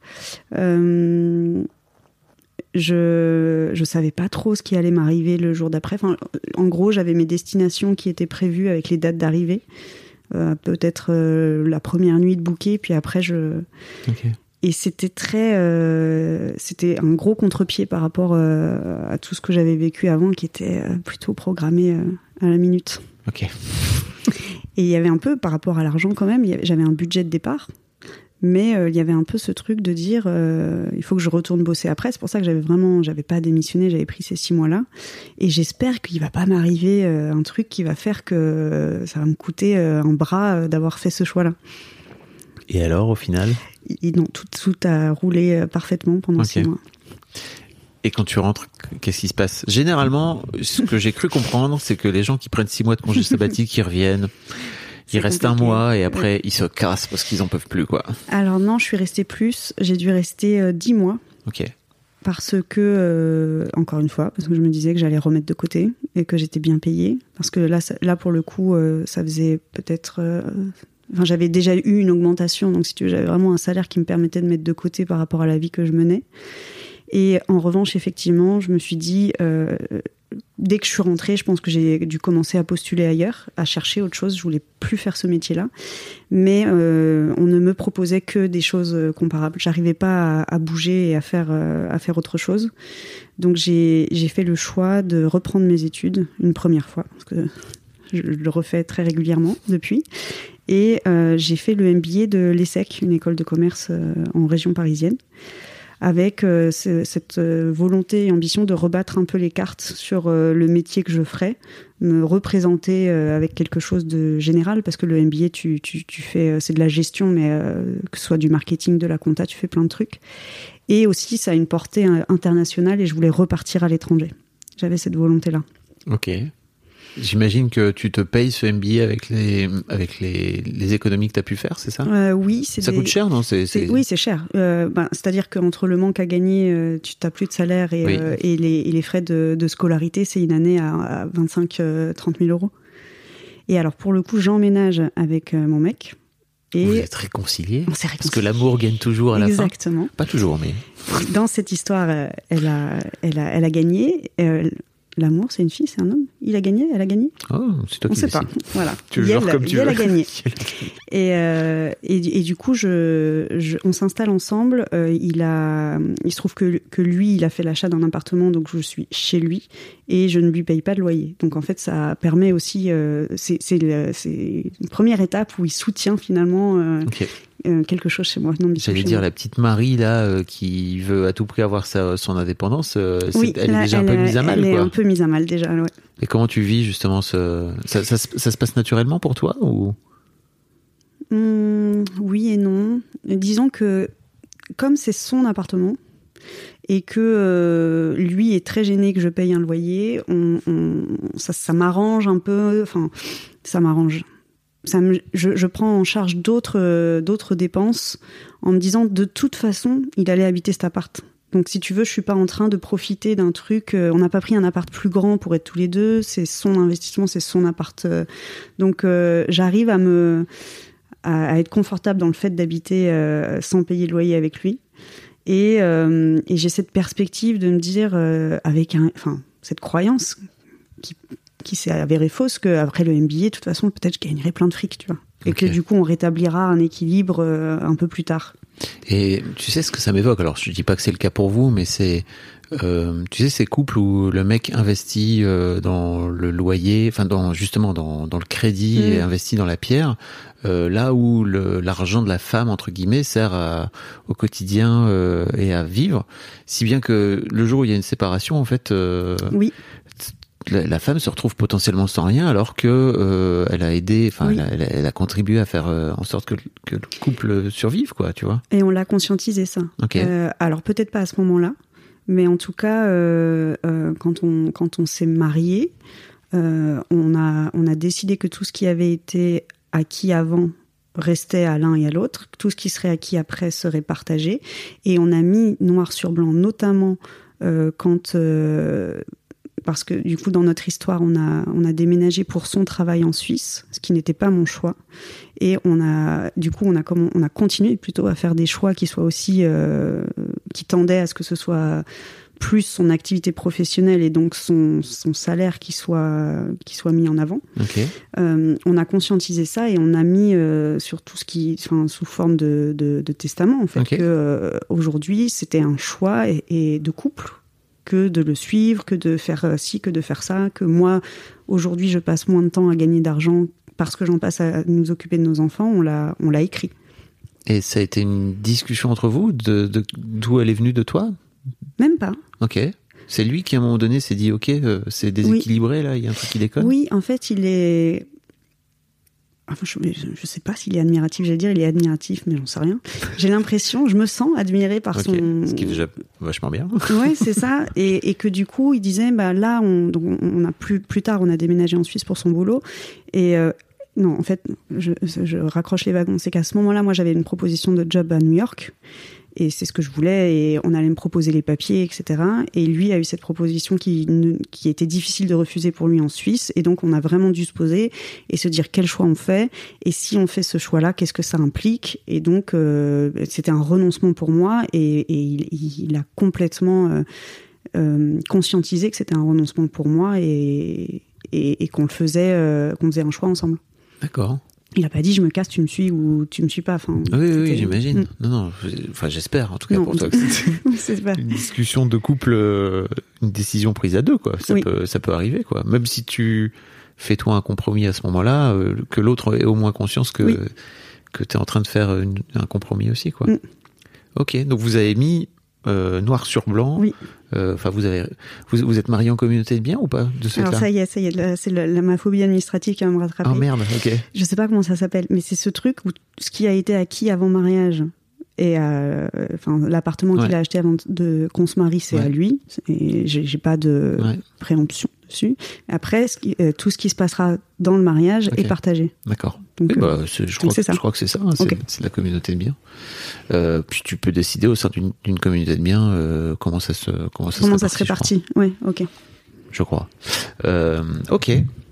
Je savais pas trop ce qui allait m'arriver le jour d'après. Enfin, en gros, j'avais mes destinations qui étaient prévues avec les dates d'arrivée. Peut-être la première nuit de booker, puis après Okay. Et c'était c'était un gros contre-pied par rapport à tout ce que j'avais vécu avant, qui était plutôt programmé à la minute. Ok. Et il y avait un peu, par rapport à l'argent quand même, j'avais un budget de départ, mais il y avait un peu ce truc de dire il faut que je retourne bosser après. C'est pour ça que j'avais pas démissionné, j'avais pris ces 6 mois-là. Et j'espère qu'il va pas m'arriver un truc qui va faire que ça va me coûter un bras d'avoir fait ce choix-là. Et alors, au final ? Non, tout a roulé parfaitement pendant 6 mois. Et quand tu rentres, qu'est-ce qui se passe ? Généralement, ce que j'ai cru comprendre, c'est que les gens qui prennent 6 mois de congé sabbatique, ils reviennent, ils restent compliqué. 1 mois et après ils se cassent parce qu'ils en peuvent plus, quoi. Alors non, je suis restée plus. J'ai dû rester 10 mois. Ok. Parce que, encore une fois, parce que je me disais que j'allais remettre de côté et que j'étais bien payée. Parce que là pour le coup, ça faisait peut-être... Enfin, j'avais déjà eu une augmentation, donc si tu veux, j'avais vraiment un salaire qui me permettait de mettre de côté par rapport à la vie que je menais. Et en revanche, effectivement, je me suis dit, dès que je suis rentrée, je pense que j'ai dû commencer à postuler ailleurs, à chercher autre chose. Je voulais plus faire ce métier-là. Mais on ne me proposait que des choses comparables. J'arrivais pas à bouger et à faire autre chose. Donc j'ai fait le choix de reprendre mes études une première fois, parce que je le refais très régulièrement depuis. Et j'ai fait le MBA de l'ESSEC, une école de commerce en région parisienne, avec cette volonté et ambition de rebattre un peu les cartes sur le métier que je ferais, me représenter avec quelque chose de général, parce que le MBA, tu fais, c'est de la gestion, mais que ce soit du marketing, de la compta, tu fais plein de trucs. Et aussi, ça a une portée internationale et je voulais repartir à l'étranger. J'avais cette volonté-là. Ok. J'imagine que tu te payes ce MBA avec les économies que tu as pu faire, c'est ça? Oui. Ça coûte cher, non? Oui, c'est cher. C'est-à-dire qu'entre le manque à gagner, tu n'as plus de salaire et les frais de scolarité, c'est une année à 25-30 000 euros. Et alors, pour le coup, j'emménage avec mon mec. Et vous êtes réconciliés? On s'est réconciliés. Parce que l'amour gagne toujours à la fin. Exactement. Pas toujours, mais... Dans cette histoire, elle a gagné. L'amour, c'est une fille, c'est un homme. Il a gagné, elle a gagné. Oh, c'est toi qui décides. On sait pas. Voilà. Tu le gères comme tu veux. Elle a gagné. Et du coup, on s'installe ensemble. Il se trouve que lui, il a fait l'achat d'un appartement, donc je suis chez lui et je ne lui paye pas de loyer. Donc en fait, ça permet aussi. C'est une première étape où il soutient finalement. Okay. Quelque chose chez moi. J'allais dire, la petite Marie, là, qui veut à tout prix avoir son indépendance, elle est déjà un peu mise à mal, quoi. Elle est un peu mise à mal, déjà, ouais. Et comment tu vis, justement, ça se passe naturellement pour toi, ou? Oui et non. Disons que, comme c'est son appartement, et que lui est très gêné que je paye un loyer, ça m'arrange un peu, enfin, ça m'arrange. Je prends en charge d'autres dépenses en me disant de toute façon il allait habiter cet appart, donc si tu veux je suis pas en train de profiter d'un truc, on n'a pas pris un appart plus grand pour être tous les deux, c'est son investissement, c'est son appart, donc j'arrive à être confortable dans le fait d'habiter sans payer le loyer avec lui, et j'ai cette perspective de me dire avec cette croyance qui s'est avérée fausse, qu'après le MBA, de toute façon, peut-être je gagnerai plein de fric, tu vois. Et okay. Que du coup, on rétablira un équilibre un peu plus tard. Et tu sais ce que ça m'évoque? Alors, je dis pas que c'est le cas pour vous, mais c'est... tu sais, ces couples où le mec investit dans le loyer, enfin, justement dans le crédit et investit dans la pierre, là où l'argent de la femme, entre guillemets, sert au quotidien et à vivre. Si bien que le jour où il y a une séparation, en fait... oui. La femme se retrouve potentiellement sans rien, alors que elle a aidé, enfin, oui. elle a contribué à faire en sorte que le couple survive, quoi, tu vois. Et on l'a conscientisé, ça. Okay. Alors peut-être pas à ce moment-là, mais en tout cas, quand on s'est mariés, on a décidé que tout ce qui avait été acquis avant restait à l'un et à l'autre, tout ce qui serait acquis après serait partagé, et on a mis noir sur blanc, notamment quand parce que du coup dans notre histoire on a déménagé pour son travail en Suisse, ce qui n'était pas mon choix, et on a continué plutôt à faire des choix qui soient aussi qui tendaient à ce que ce soit plus son activité professionnelle et donc son salaire qui soit mis en avant. Okay. On a conscientisé ça et on a mis sur tout ce qui, enfin, sous forme de testament en fait, okay. Que aujourd'hui c'était un choix et de couple, que de le suivre, que de faire ci, que de faire ça, que moi, aujourd'hui, je passe moins de temps à gagner d'argent parce que j'en passe à nous occuper de nos enfants, on l'a écrit. Et ça a été une discussion entre vous, d'où elle est venue de toi? Même pas. Ok. C'est lui qui, à un moment donné, s'est dit, ok, c'est déséquilibré, oui. Là, il y a un truc qui déconne? Oui, en fait, il est... Enfin, je sais pas s'il est admiratif, j'allais dire il est admiratif, mais j'en sais rien. J'ai l'impression, je me sens admirée par okay. Ce qui est déjà vachement bien. Ouais, c'est ça. Et que du coup, il disait, bah là, on a plus tard, on a déménagé en Suisse pour son boulot. Et non, en fait, je raccroche les wagons. C'est qu'à ce moment-là, moi, j'avais une proposition de job à New York. Et c'est ce que je voulais, et on allait me proposer les papiers, etc. Et lui a eu cette proposition qui était difficile de refuser pour lui en Suisse, et donc on a vraiment dû se poser et se dire quel choix on fait, et si on fait ce choix-là, qu'est-ce que ça implique. Et donc c'était un renoncement pour moi, et il a complètement conscientisé que c'était un renoncement pour moi et qu'on faisait un choix ensemble. D'accord. Il n'a pas dit je me casse, tu me suis ou tu me suis pas. Enfin, oui, j'imagine. Non, enfin j'espère en tout cas pour toi que c'est une discussion de couple, une décision prise à deux, quoi. Ça peut arriver, quoi. Même si tu fais toi un compromis à ce moment-là, que l'autre ait au moins conscience que tu es en train de faire un compromis aussi, quoi. Ok, donc vous avez mis noir sur blanc. Oui. Enfin, vous êtes mariés en communauté de biens ou pas de ce fait-là ? Alors ça y est, c'est ma phobie administrative qui va me rattraper. Ah merde, ok. Je sais pas comment ça s'appelle, mais c'est ce truc où ce qui a été acquis avant mariage et l'appartement qu'il a acheté avant qu'on se marie, c'est à lui. Et j'ai pas de préemption dessus. Après, tout ce qui se passera dans le mariage est partagé. D'accord. Donc, je crois que c'est ça. Hein, c'est la communauté de biens. Puis tu peux décider au sein d'une communauté de biens comment ça se répartit. Oui, ok. Je crois. Ok.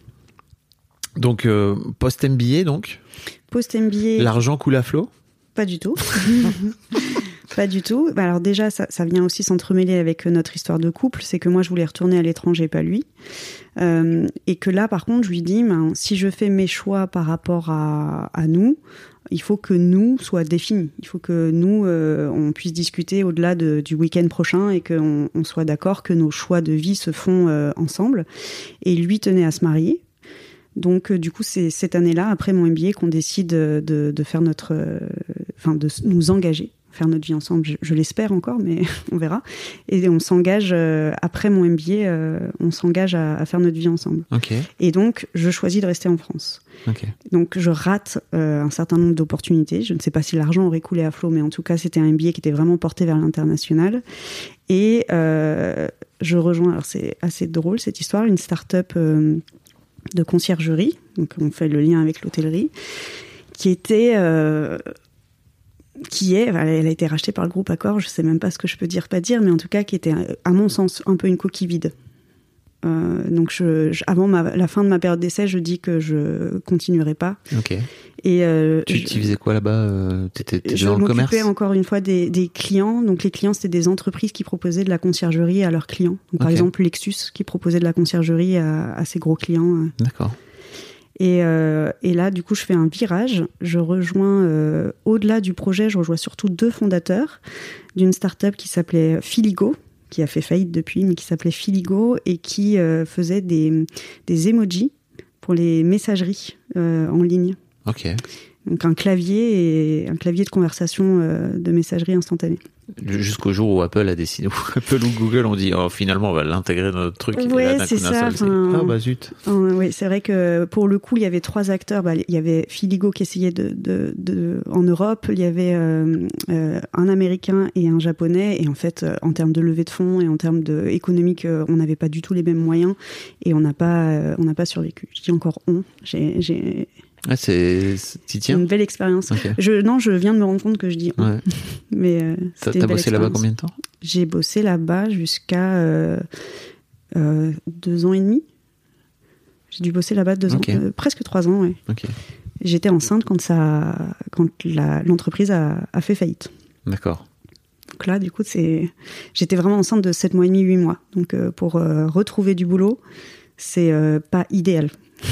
Donc post-MBA donc. Post-MBA. L'argent coule à flot ? Pas du tout. Pas du tout. Alors déjà, ça vient aussi s'entremêler avec notre histoire de couple. C'est que moi, je voulais retourner à l'étranger, pas lui. Et que là, par contre, je lui dis, si je fais mes choix par rapport à nous, il faut que nous soit définis. Il faut que nous, on puisse discuter au-delà du week-end prochain et qu'on soit d'accord que nos choix de vie se font ensemble. Et lui tenait à se marier. Donc, du coup, c'est cette année-là, après mon MBA, qu'on décide de faire de nous engager, faire notre vie ensemble. Je l'espère encore, mais on verra. Et on s'engage, après mon MBA, on s'engage à faire notre vie ensemble. Okay. Et donc, je choisis de rester en France. Okay. Donc, je rate un certain nombre d'opportunités. Je ne sais pas si l'argent aurait coulé à flot, mais en tout cas, c'était un MBA qui était vraiment porté vers l'international. Et je rejoins, alors c'est assez drôle cette histoire, une start-up de conciergerie, donc on fait le lien avec l'hôtellerie, elle a été rachetée par le groupe Accor, je sais même pas ce que je peux dire, pas dire, mais en tout cas qui était, à mon sens, un peu une coquille vide. Donc avant la fin de ma période d'essai, je dis que je continuerai pas. Ok. Et tu faisais quoi là-bas ? T'étais dans le commerce ? Je m'occupais encore une fois des clients. Donc les clients, c'était des entreprises qui proposaient de la conciergerie à leurs clients. Donc, par exemple, Lexus qui proposait de la conciergerie à ses gros clients. D'accord. Et là, du coup, je fais un virage. Je rejoins, au-delà du projet, je rejoins surtout 2 fondateurs d'une start-up qui s'appelait Filigo, qui a fait faillite depuis, mais qui s'appelait Filigo et qui faisait des emojis pour les messageries en ligne. Ok. Donc un clavier de conversation de messagerie instantanée. Jusqu'au jour où Apple a décidé, Apple ou Google ont dit finalement on va l'intégrer dans notre truc. Ouais, c'est ça. Ah bah zut. Oui, c'est vrai que pour le coup il y avait 3 acteurs. Il y avait Filigo qui essayait en Europe, il y avait un Américain et un Japonais. Et en fait, en termes de levée de fonds et en termes économique, on n'avait pas du tout les mêmes moyens et on n'a pas survécu. Je dis encore j'ai Ah, c'est une belle expérience. Okay. Je viens de me rendre compte que je dis ouais. Mais t'as bossé là-bas combien de temps ? J'ai bossé là-bas jusqu'à 2 ans et demi. J'ai dû bosser là-bas 2 ans, presque 3 ans, ouais. Okay. J'étais enceinte quand l'entreprise a fait faillite. D'accord. Donc là, du coup, j'étais vraiment enceinte de 7 mois et demi, 8 mois. Donc pour retrouver du boulot, c'est pas idéal.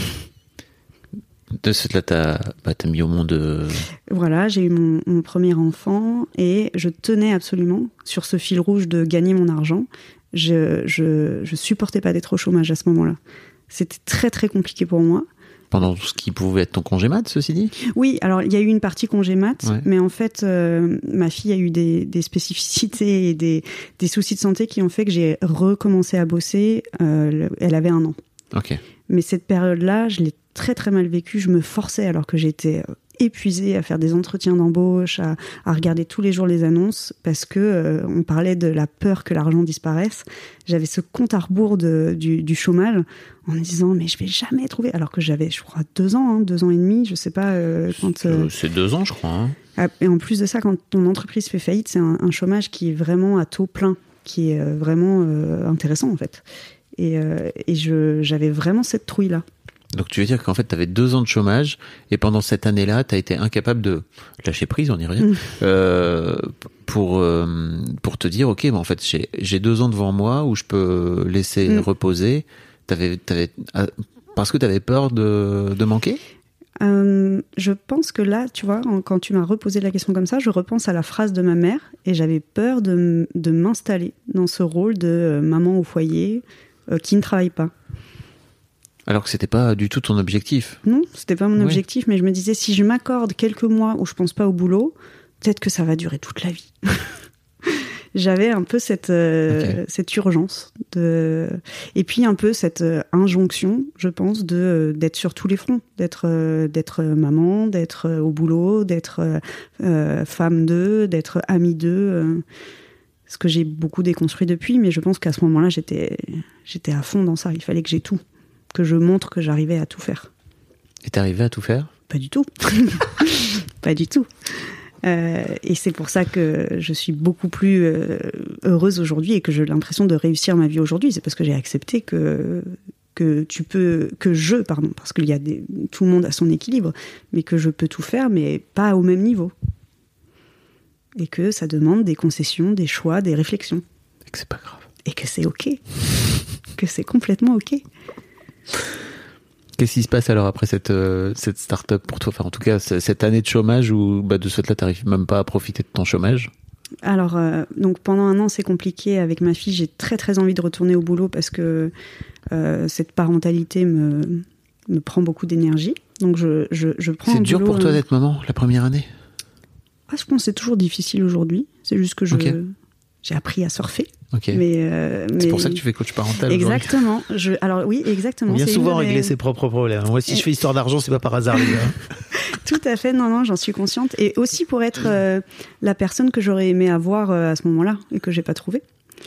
De ce fait-là, t'as mis au monde... Voilà, j'ai eu mon premier enfant et je tenais absolument, sur ce fil rouge de gagner mon argent, je supportais pas d'être au chômage à ce moment-là. C'était très très compliqué pour moi. Pendant tout ce qui pouvait être ton congé mat, ceci dit ? Oui, alors il y a eu une partie congé mat, mais en fait, ma fille a eu des spécificités et des soucis de santé qui ont fait que j'ai recommencé à bosser. Elle avait 1 an. Ok. Mais cette période-là, je l'ai très très mal vécue. Je me forçais alors que j'étais épuisée à faire des entretiens d'embauche, à regarder tous les jours les annonces parce que on parlait de la peur que l'argent disparaisse. J'avais ce compte à rebours du chômage en me disant mais je vais jamais trouver. Alors que j'avais, je crois, 2 ans, 2 ans et demi, je sais pas quand. C'est 2 ans, je crois. Hein. Et en plus de ça, quand ton entreprise fait faillite, c'est un chômage qui est vraiment à taux plein, qui est vraiment intéressant en fait. Et j'avais vraiment cette trouille-là. Donc tu veux dire qu'en fait tu avais 2 ans de chômage et pendant cette année-là tu as été incapable de lâcher prise, on y revient, pour te dire ok, en fait j'ai 2 ans devant moi où je peux laisser reposer. Parce que tu avais peur de manquer? Je pense que là, tu vois, quand tu m'as reposé la question comme ça, je repense à la phrase de ma mère et j'avais peur de m'installer dans ce rôle de maman au foyer qui ne travaille pas. Alors que c'était pas du tout ton objectif. Non, c'était pas mon objectif, mais je me disais, si je m'accorde quelques mois où je pense pas au boulot, peut-être que ça va durer toute la vie. J'avais un peu cette urgence et puis un peu cette injonction, je pense, d'être sur tous les fronts, d'être maman, d'être au boulot, d'être femme d'eux, d'être amie d'eux. Ce que j'ai beaucoup déconstruit depuis, mais je pense qu'à ce moment-là, j'étais à fond dans ça. Il fallait que j'ai tout. Que je montre que j'arrivais à tout faire. Et t'arrivais à tout faire ? Pas du tout. Pas du tout. Et c'est pour ça que je suis beaucoup plus heureuse aujourd'hui et que j'ai l'impression de réussir ma vie aujourd'hui. C'est parce que j'ai accepté parce qu'il y a tout le monde a son équilibre, mais que je peux tout faire, mais pas au même niveau. Et que ça demande des concessions, des choix, des réflexions. Et que c'est pas grave. Et que c'est ok. Que c'est complètement ok. Qu'est-ce qui se passe alors après cette start-up pour toi ? Enfin, en tout cas, cette année de chômage où de ce fait-là, tu n'arrives même pas à profiter de ton chômage ? Alors, donc pendant 1 an, c'est compliqué. Avec ma fille, j'ai très très envie de retourner au boulot parce que cette parentalité me prend beaucoup d'énergie. Donc je prends C'est dur pour toi d'être maman la première année ? Je pense que c'est toujours difficile aujourd'hui. C'est juste que j'ai appris à surfer. Okay. C'est pour ça que tu fais coach parental. Exactement. Alors oui, exactement. On vient souvent régler ses propres problèmes. Moi, si je fais histoire d'argent, c'est pas par hasard, les gars. Tout à fait. Non, j'en suis consciente. Et aussi pour être la personne que j'aurais aimé avoir à ce moment-là et que j'ai pas trouvé.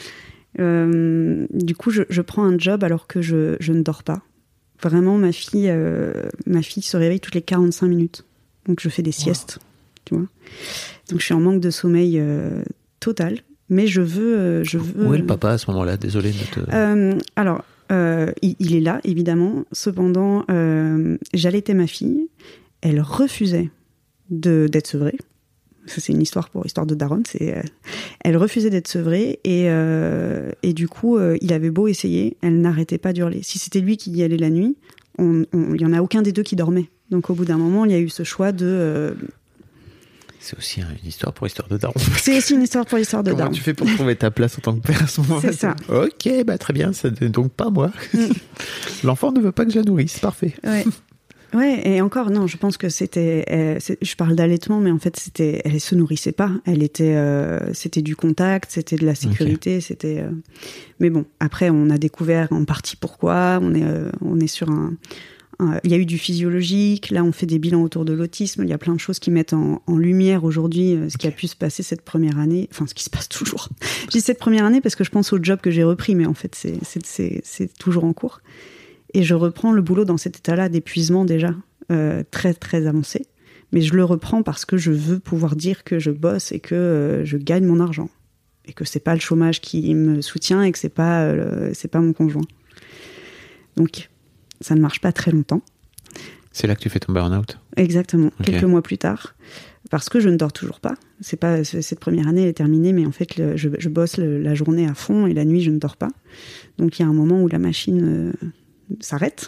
Du coup, je prends un job alors que je ne dors pas. Vraiment, ma fille se réveille toutes les 45 minutes. Donc, je fais des siestes. Tu vois. Donc, je suis en manque de sommeil total. Mais je veux. Où est le papa à ce moment-là ? Désolé de te... Alors, il est là, évidemment. Cependant, j'allaitais ma fille. Elle refusait d'être sevrée. Ça, c'est une histoire de daronne. Elle refusait d'être sevrée. Et du coup, il avait beau essayer, elle n'arrêtait pas d'hurler. Si c'était lui qui y allait la nuit, il n'y en a aucun des deux qui dormait. Donc, au bout d'un moment, il y a eu ce choix de... C'est aussi une histoire pour histoire de daron. C'est aussi une histoire pour histoire de daron. Comment tu fais pour trouver ta place en tant que père à ce moment-là ? C'est ça. Ok, très bien, c'est donc pas moi. L'enfant ne veut pas que je la nourrisse, parfait. Ouais, et encore, non, je pense que je parle d'allaitement, mais en fait, elle se nourrissait pas. C'était du contact, c'était de la sécurité, c'était... Mais bon, après, on a découvert en partie pourquoi, on est sur il y a eu du physiologique, là on fait des bilans autour de l'autisme, il y a plein de choses qui mettent en lumière aujourd'hui ce qui a pu se passer cette première année, enfin ce qui se passe toujours. Je dis cette première année parce que je pense au job que j'ai repris, mais en fait c'est toujours en cours. Et je reprends le boulot dans cet état-là d'épuisement déjà très très avancé, mais je le reprends parce que je veux pouvoir dire que je bosse et que je gagne mon argent et que c'est pas le chômage qui me soutient et que c'est pas mon conjoint. Donc ça ne marche pas très longtemps. C'est là que tu fais ton burn-out ? Exactement, quelques mois plus tard. Parce que je ne dors toujours pas. Cette première année, elle est terminée, mais en fait, je bosse la journée à fond et la nuit, je ne dors pas. Donc, il y a un moment où la machine s'arrête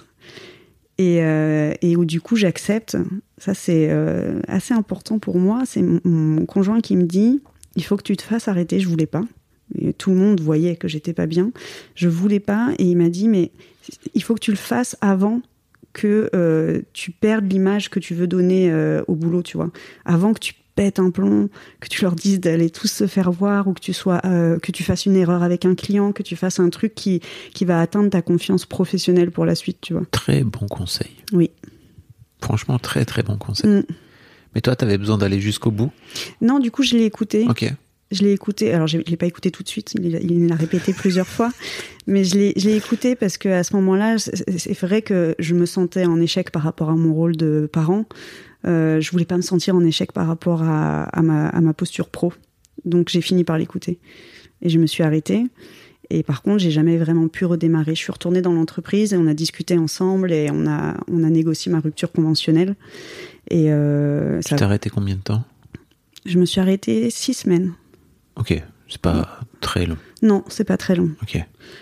et où, du coup, j'accepte. Ça, c'est assez important pour moi. C'est mon conjoint qui me dit « Il faut que tu te fasses arrêter. » Je ne voulais pas. Et tout le monde voyait que j'étais pas bien. Je voulais pas. Et il m'a dit « Mais il faut que tu le fasses avant que tu perdes l'image que tu veux donner au boulot, tu vois. Avant que tu pètes un plomb, que tu leur dises d'aller tous se faire voir, ou que tu fasses une erreur avec un client, que tu fasses un truc qui va atteindre ta confiance professionnelle pour la suite, tu vois. » Très bon conseil. Oui. Franchement, très très bon conseil. Mais toi, t'avais besoin d'aller jusqu'au bout ? Non, du coup, je l'ai écouté. Ok. Je l'ai écouté, alors je ne l'ai pas écouté tout de suite, il l'a répété plusieurs fois, mais je l'ai écouté parce qu'à ce moment-là, c'est vrai que je me sentais en échec par rapport à mon rôle de parent. Je voulais pas me sentir en échec par rapport à ma posture pro. Donc j'ai fini par l'écouter. Et je me suis arrêtée. Et par contre, j'ai jamais vraiment pu redémarrer. Je suis retournée dans l'entreprise et on a discuté ensemble et on a négocié ma rupture conventionnelle. Et tu t'es arrêtée combien de temps ? Je me suis arrêtée 6 semaines. Ok, c'est pas très long. Non, c'est pas très long. Ok.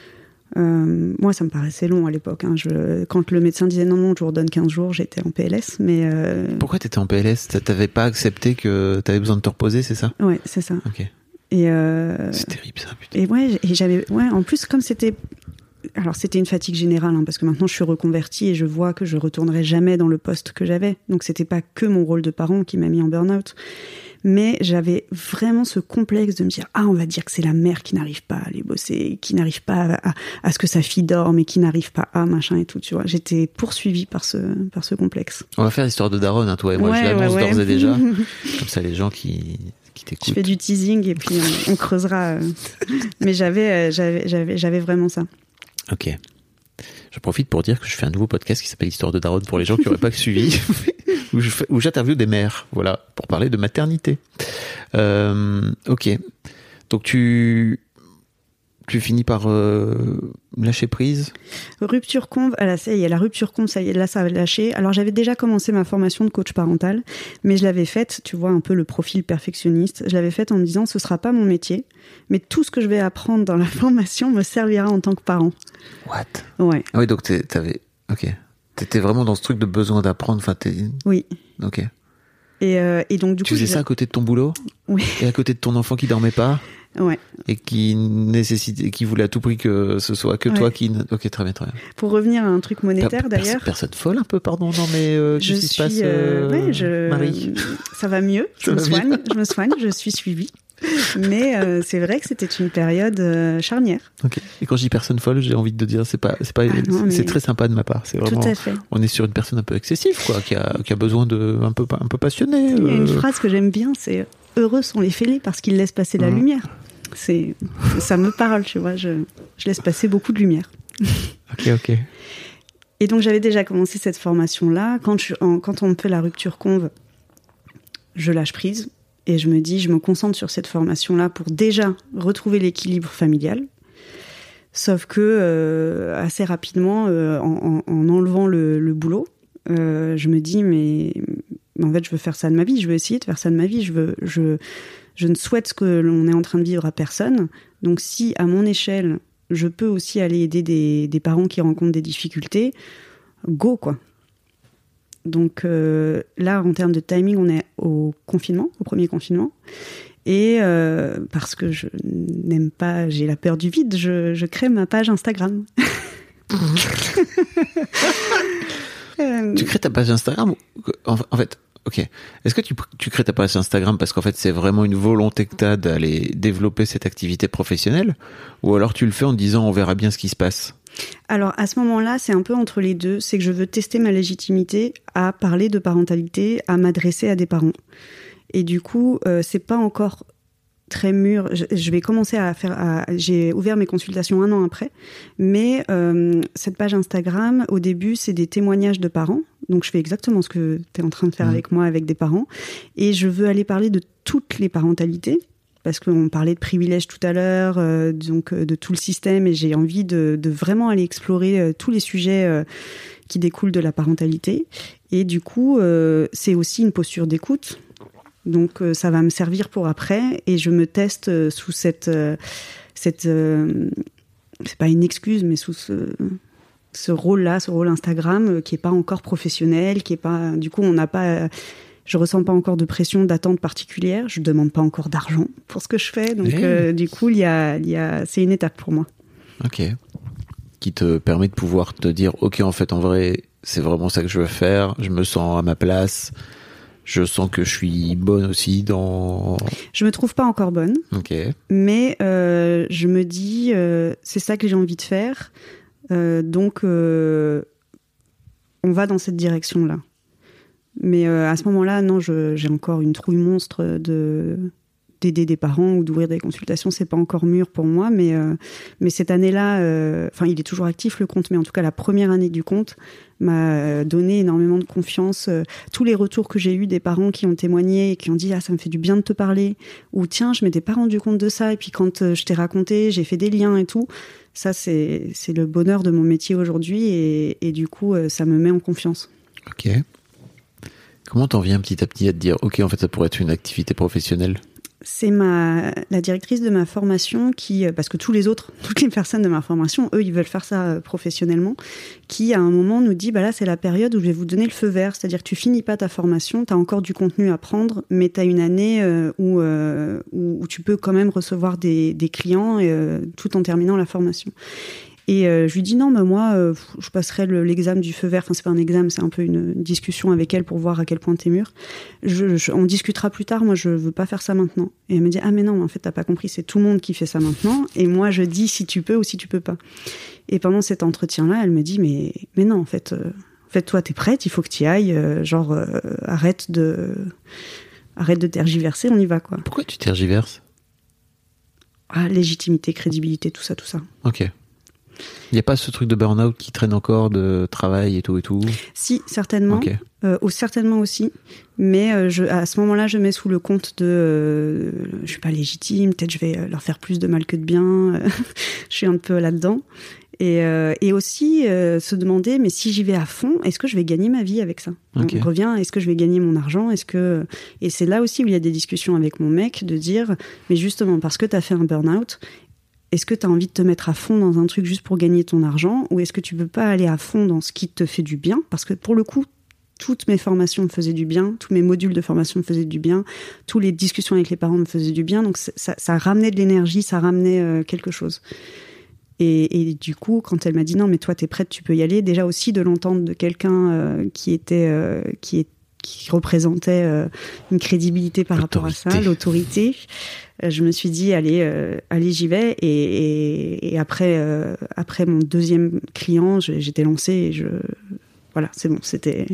Moi, ça me paraissait long à l'époque. Hein. Quand le médecin disait non, je vous redonne 15 jours, j'étais en PLS. Mais pourquoi t'étais en PLS ? T'avais pas accepté que t'avais besoin de te reposer, c'est ça ? Ouais, c'est ça. Ok. Et c'est terrible ça, putain. Et j'avais, en plus, comme c'était une fatigue générale, hein, parce que maintenant je suis reconvertie et je vois que je retournerai jamais dans le poste que j'avais. Donc c'était pas que mon rôle de parent qui m'a mis en burn-out. Mais j'avais vraiment ce complexe de me dire, on va dire que c'est la mère qui n'arrive pas à aller bosser, qui n'arrive pas à ce que sa fille dorme et qui n'arrive pas à machin et tout, tu vois. J'étais poursuivie par ce complexe. On va faire l'histoire de Daronne, hein, toi et moi. Je l'annonce d'ores et déjà. Comme ça, les gens qui t'écoutent. Je fais du teasing et puis on creusera. Mais j'avais vraiment ça. Ok. Je profite pour dire que je fais un nouveau podcast qui s'appelle Histoire de Daronne pour les gens qui n'auraient pas suivi, où j'interviewe des mères, voilà, pour parler de maternité. Ok. Donc tu finis par lâcher prise. Rupture conv, ça y est, la rupture conv, ça y est, là ça a lâché. Alors j'avais déjà commencé ma formation de coach parental, mais je l'avais faite, tu vois, un peu le profil perfectionniste, je l'avais faite en me disant ce sera pas mon métier, mais tout ce que je vais apprendre dans la formation me servira en tant que parent. What ? Ouais. Ah oui, donc t'étais vraiment dans ce truc de besoin d'apprendre, Oui. Ok. Et donc du coup... Tu faisais ça à côté de ton boulot ? Oui. Et à côté de ton enfant qui dormait pas ? Ouais. Et qui voulait à tout prix que ce soit que toi qui... Ok, très bien. Pour revenir à un truc monétaire, d'ailleurs... Personne folle un peu, pardon, non mais... Qu'est-ce qui se passe, Marie ? Ça va mieux, je me soigne, je suis suivie. Mais c'est vrai que c'était une période charnière. Ok. Et quand je dis personne folle, j'ai envie de dire, c'est très sympa de ma part. C'est vraiment... Tout à fait. On est sur une personne un peu excessive, quoi, qui a besoin de... un peu passionnée. Il y a une phrase que j'aime bien, c'est... Heureux sont les fêlés parce qu'ils laissent passer la lumière. Ça me parle, tu vois. Je laisse passer beaucoup de lumière. Ok. Et donc, j'avais déjà commencé cette formation-là. Quand on me fait la rupture conv, je lâche prise et je me dis, je me concentre sur cette formation-là pour déjà retrouver l'équilibre familial. Sauf que, assez rapidement, en enlevant le boulot, je me dis, mais en fait, je veux faire ça de ma vie. Je veux essayer de faire ça de ma vie. Je ne souhaite ce que l'on est en train de vivre à personne. Donc, si, à mon échelle, je peux aussi aller aider des parents qui rencontrent des difficultés, go, quoi. Donc, là, en termes de timing, on est au premier confinement. Et parce que je n'aime pas, j'ai la peur du vide, je crée ma page Instagram. Tu crées ta page Instagram ? En fait, ok. Est-ce que tu crées ta page Instagram parce qu'en fait c'est vraiment une volonté que tu as d'aller développer cette activité professionnelle, ou alors tu le fais en te disant on verra bien ce qui se passe ? Alors à ce moment-là, c'est un peu entre les deux. C'est que je veux tester ma légitimité à parler de parentalité, à m'adresser à des parents. Et du coup, c'est pas encore très mûr. Je vais commencer à faire... j'ai ouvert mes consultations 1 an après. Mais cette page Instagram, au début, c'est des témoignages de parents. Donc, je fais exactement ce que tu es en train de faire avec moi, avec des parents. Et je veux aller parler de toutes les parentalités. Parce qu'on parlait de privilèges tout à l'heure, donc de tout le système. Et j'ai envie de vraiment aller explorer tous les sujets qui découlent de la parentalité. Et du coup, c'est aussi une posture d'écoute. Donc ça va me servir pour après, et je me teste sous cette c'est pas une excuse, mais sous ce rôle-là, ce rôle Instagram qui est pas encore professionnel, qui est pas, du coup on n'a pas, je ressens pas encore de pression, d'attente particulière, je demande pas encore d'argent pour ce que je fais, donc du coup il y a c'est une étape pour moi. Ok. Qui te permet de pouvoir te dire ok, en fait en vrai c'est vraiment ça que je veux faire, je me sens à ma place. Je sens que je suis bonne aussi dans... Je me trouve pas encore bonne. Ok. Mais je me dis, c'est ça que j'ai envie de faire. Donc, on va dans cette direction-là. Mais à ce moment-là, non, j'ai encore une trouille monstre d'aider des parents ou d'ouvrir des consultations. C'est pas encore mûr pour moi. Mais cette année-là, il est toujours actif le compte. Mais en tout cas, la première année du compte m'a donné énormément de confiance. Tous les retours que j'ai eus des parents qui ont témoigné et qui ont dit « Ah, ça me fait du bien de te parler » ou « Tiens, je m'étais pas rendu compte de ça et puis quand je t'ai raconté, j'ai fait des liens et tout ». Ça, c'est le bonheur de mon métier aujourd'hui et du coup, ça me met en confiance. Ok. Comment t'en viens petit à petit à te dire « Ok, en fait, ça pourrait être une activité professionnelle » ? C'est la directrice de ma formation qui, parce que toutes les personnes de ma formation, eux, ils veulent faire ça professionnellement, qui à un moment nous dit, là, c'est la période où je vais vous donner le feu vert, c'est-à-dire que tu finis pas ta formation, t'as encore du contenu à prendre, mais t'as une année où tu peux quand même recevoir des clients tout en terminant la formation. Et je lui dis non, mais moi, je passerai l'examen du feu vert. Enfin, c'est pas un examen, c'est un peu une discussion avec elle pour voir à quel point t'es mûre. On discutera plus tard. Moi, je veux pas faire ça maintenant. Et elle me dit ah mais non, en fait, t'as pas compris. C'est tout le monde qui fait ça maintenant. Et moi, je dis si tu peux ou si tu peux pas. Et pendant cet entretien-là, elle me dit mais non, en fait, toi, t'es prête. Il faut que t'y ailles. Arrête de tergiverser. On y va quoi. Pourquoi tu tergiverses ? Légitimité, crédibilité, tout ça. Ok. Il n'y a pas ce truc de burn-out qui traîne encore, de travail et tout et tout ? Si, certainement. Okay. Certainement aussi. Mais à ce moment-là, je mets sous le compte de... je suis pas légitime, peut-être je vais leur faire plus de mal que de bien. Je suis un peu là-dedans. Et aussi se demander, mais si j'y vais à fond, est-ce que je vais gagner ma vie avec ça ? Okay. On revient, est-ce que je vais gagner mon argent ? Et c'est là aussi où il y a des discussions avec mon mec, de dire, mais justement, parce que tu as fait un burn-out, est-ce que tu as envie de te mettre à fond dans un truc juste pour gagner ton argent, ou est-ce que tu peux pas aller à fond dans ce qui te fait du bien ? Parce que pour le coup, toutes mes formations me faisaient du bien, tous mes modules de formation me faisaient du bien, toutes les discussions avec les parents me faisaient du bien, donc ça ramenait de l'énergie, ça ramenait quelque chose. Et du coup, quand elle m'a dit non, mais toi t'es prête, tu peux y aller, déjà aussi de l'entendre de quelqu'un qui représentait une crédibilité par rapport à ça, l'autorité. Je me suis dit allez, j'y vais. Et après mon deuxième client, j'étais lancée et voilà, c'est bon,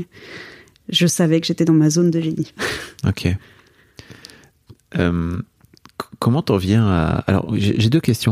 je savais que j'étais dans ma zone de génie. Ok. Comment t'en viens à... Alors, j'ai deux questions.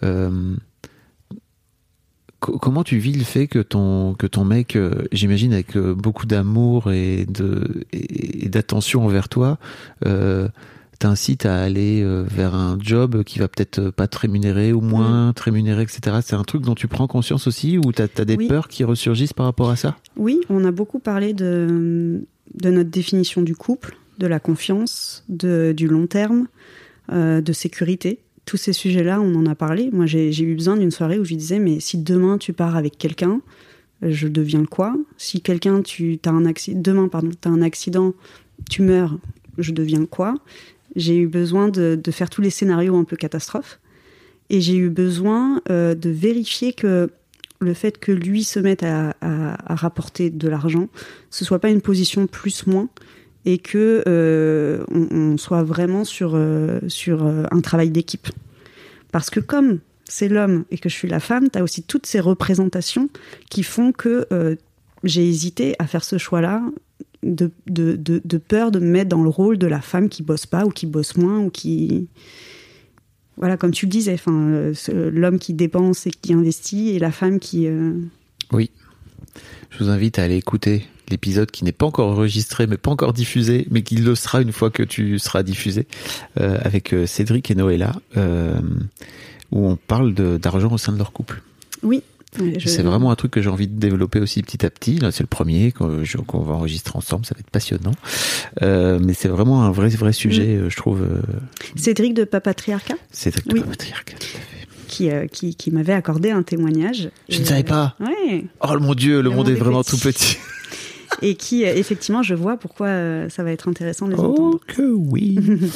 Comment tu vis le fait que ton mec, j'imagine avec beaucoup d'amour et d'attention envers toi, t'incite à aller vers un job qui va peut-être pas te rémunérer ou moins te rémunérer, etc. C'est un truc dont tu prends conscience aussi, ou t'as des peurs qui ressurgissent par rapport à ça ? Oui, on a beaucoup parlé de notre définition du couple, de la confiance, du long terme, de sécurité. Tous ces sujets-là, on en a parlé. Moi, j'ai eu besoin d'une soirée où je lui disais, mais si demain tu pars avec quelqu'un, je deviens quoi ? Si quelqu'un, demain, t'as un accident, tu meurs, je deviens quoi ? J'ai eu besoin de faire tous les scénarios un peu catastrophes. Et j'ai eu besoin de vérifier que le fait que lui se mette à rapporter de l'argent, ce soit pas une position plus-moins, et que on soit vraiment sur un travail d'équipe. Parce que comme c'est l'homme et que je suis la femme, t'as aussi toutes ces représentations qui font que j'ai hésité à faire ce choix-là de peur de me mettre dans le rôle de la femme qui bosse pas ou qui bosse moins ou qui... Voilà, comme tu le disais, l'homme qui dépense et qui investit et la femme qui... Oui. Je vous invite à aller écouter l'épisode qui n'est pas encore enregistré, mais pas encore diffusé, mais qui le sera une fois que tu seras diffusé, avec Cédric et Noëlla, où on parle d'argent au sein de leur couple. Oui. C'est vraiment un truc que j'ai envie de développer aussi petit à petit. Là, c'est le premier qu'on va enregistrer ensemble, ça va être passionnant. Mais c'est vraiment un vrai sujet, je trouve. Cédric de Papatriarcat ? Cédric de Papatriarcat, tout à fait. Qui m'avait accordé un témoignage. Je ne savais pas. Ouais. Oh mon Dieu, le monde est vraiment tout petit. Et qui, effectivement, je vois pourquoi ça va être intéressant de les entendre. Oh que oui.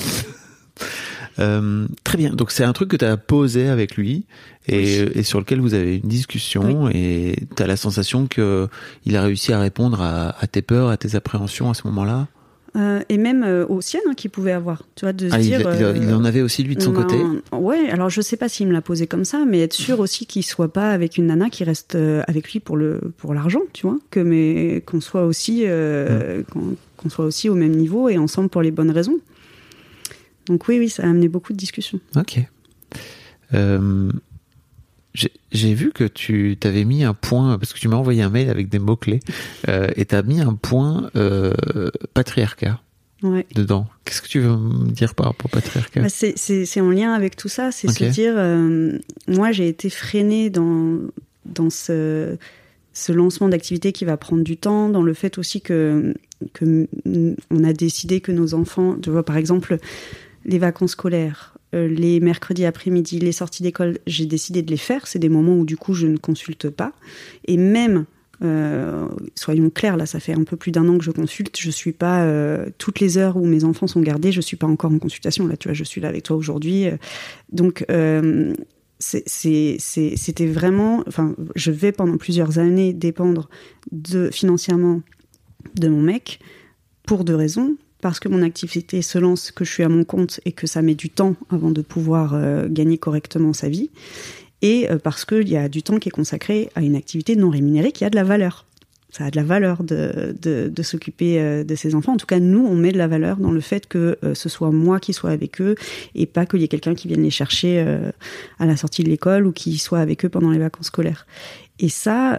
Très bien. Donc c'est un truc que tu as posé avec lui et sur lequel vous avez une discussion, et tu as la sensation que il a réussi à répondre à tes peurs, à tes appréhensions à ce moment-là. Et même aux siennes qu'il pouvait avoir, tu vois, de se dire... Il en avait aussi lui de son côté. Ouais, alors je sais pas s'il me l'a posé comme ça, mais être sûr aussi qu'il soit pas avec une nana qui reste avec lui pour l'argent, tu vois, qu'on soit aussi qu'on soit aussi au même niveau et ensemble pour les bonnes raisons. Donc oui, ça a amené beaucoup de discussions. Ok. J'ai vu que tu t'avais mis un point, parce que tu m'as envoyé un mail avec des mots-clés, et tu as mis un point patriarcat dedans. Qu'est-ce que tu veux me dire par rapport au patriarcat ? C'est en lien avec tout ça, c'est se dire, moi j'ai été freinée dans ce lancement d'activité qui va prendre du temps, dans le fait aussi que on a décidé que nos enfants, tu vois, par exemple, les vacances scolaires, les mercredis après-midi, les sorties d'école, j'ai décidé de les faire. C'est des moments où, du coup, je ne consulte pas. Et même, soyons clairs, là, ça fait un peu plus d'1 an que je consulte. Je suis pas, toutes les heures où mes enfants sont gardés, je suis pas encore en consultation. Là, tu vois, je suis là avec toi aujourd'hui. Donc, c'était vraiment... Enfin, je vais pendant plusieurs années dépendre financièrement de mon mec pour 2 raisons. Parce que mon activité se lance, que je suis à mon compte et que ça met du temps avant de pouvoir gagner correctement sa vie. Et parce qu'il y a du temps qui est consacré à une activité non rémunérée qui a de la valeur. Ça a de la valeur de s'occuper de ses enfants. En tout cas, nous, on met de la valeur dans le fait que ce soit moi qui sois avec eux et pas qu'il y ait quelqu'un qui vienne les chercher à la sortie de l'école ou qui soit avec eux pendant les vacances scolaires. Et ça,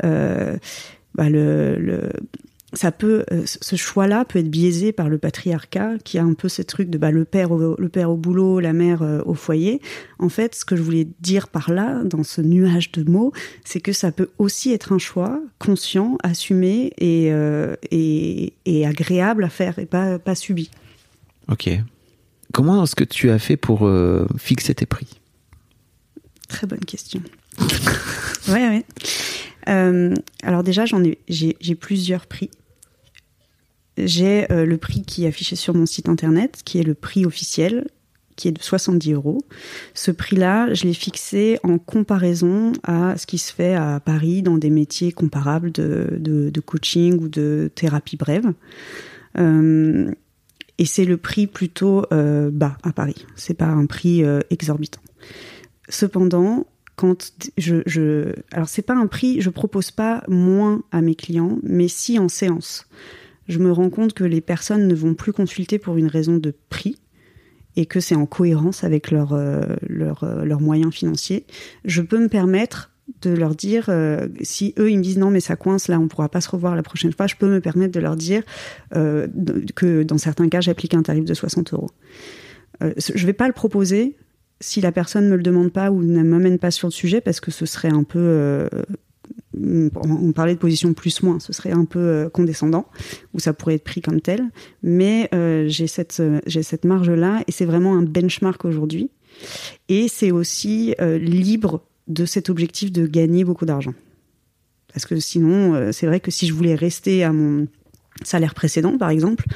ça peut, ce choix-là peut être biaisé par le patriarcat, qui a un peu ce truc de le père au boulot, la mère au foyer. En fait, ce que je voulais dire par là, dans ce nuage de mots, c'est que ça peut aussi être un choix conscient, assumé et agréable à faire et pas subi. Ok. Comment est-ce que tu as fait pour fixer tes prix ? Très bonne question. Ouais. Alors déjà, j'ai plusieurs prix. J'ai le prix qui est affiché sur mon site internet, qui est le prix officiel, qui est de 70 €. Ce prix-là, je l'ai fixé en comparaison à ce qui se fait à Paris dans des métiers comparables de coaching ou de thérapie brève. Et c'est le prix plutôt bas à Paris. C'est pas un prix exorbitant. Cependant, quand alors c'est pas un prix, je propose pas moins à mes clients, mais si en séance, je me rends compte que les personnes ne vont plus consulter pour une raison de prix et que c'est en cohérence avec leurs moyens financiers, je peux me permettre de leur dire, si eux ils me disent non mais ça coince là, on pourra pas se revoir la prochaine fois, je peux me permettre de leur dire que dans certains cas j'applique un tarif de 60 €. Je vais pas le proposer si la personne me le demande pas ou ne m'amène pas sur le sujet, parce que ce serait un peu on parlait de position plus-moins, ce serait un peu condescendant, ou ça pourrait être pris comme tel, mais j'ai cette marge-là, et c'est vraiment un benchmark aujourd'hui, et c'est aussi libre de cet objectif de gagner beaucoup d'argent. Parce que sinon, c'est vrai que si je voulais rester à mon salaire précédent, par exemple,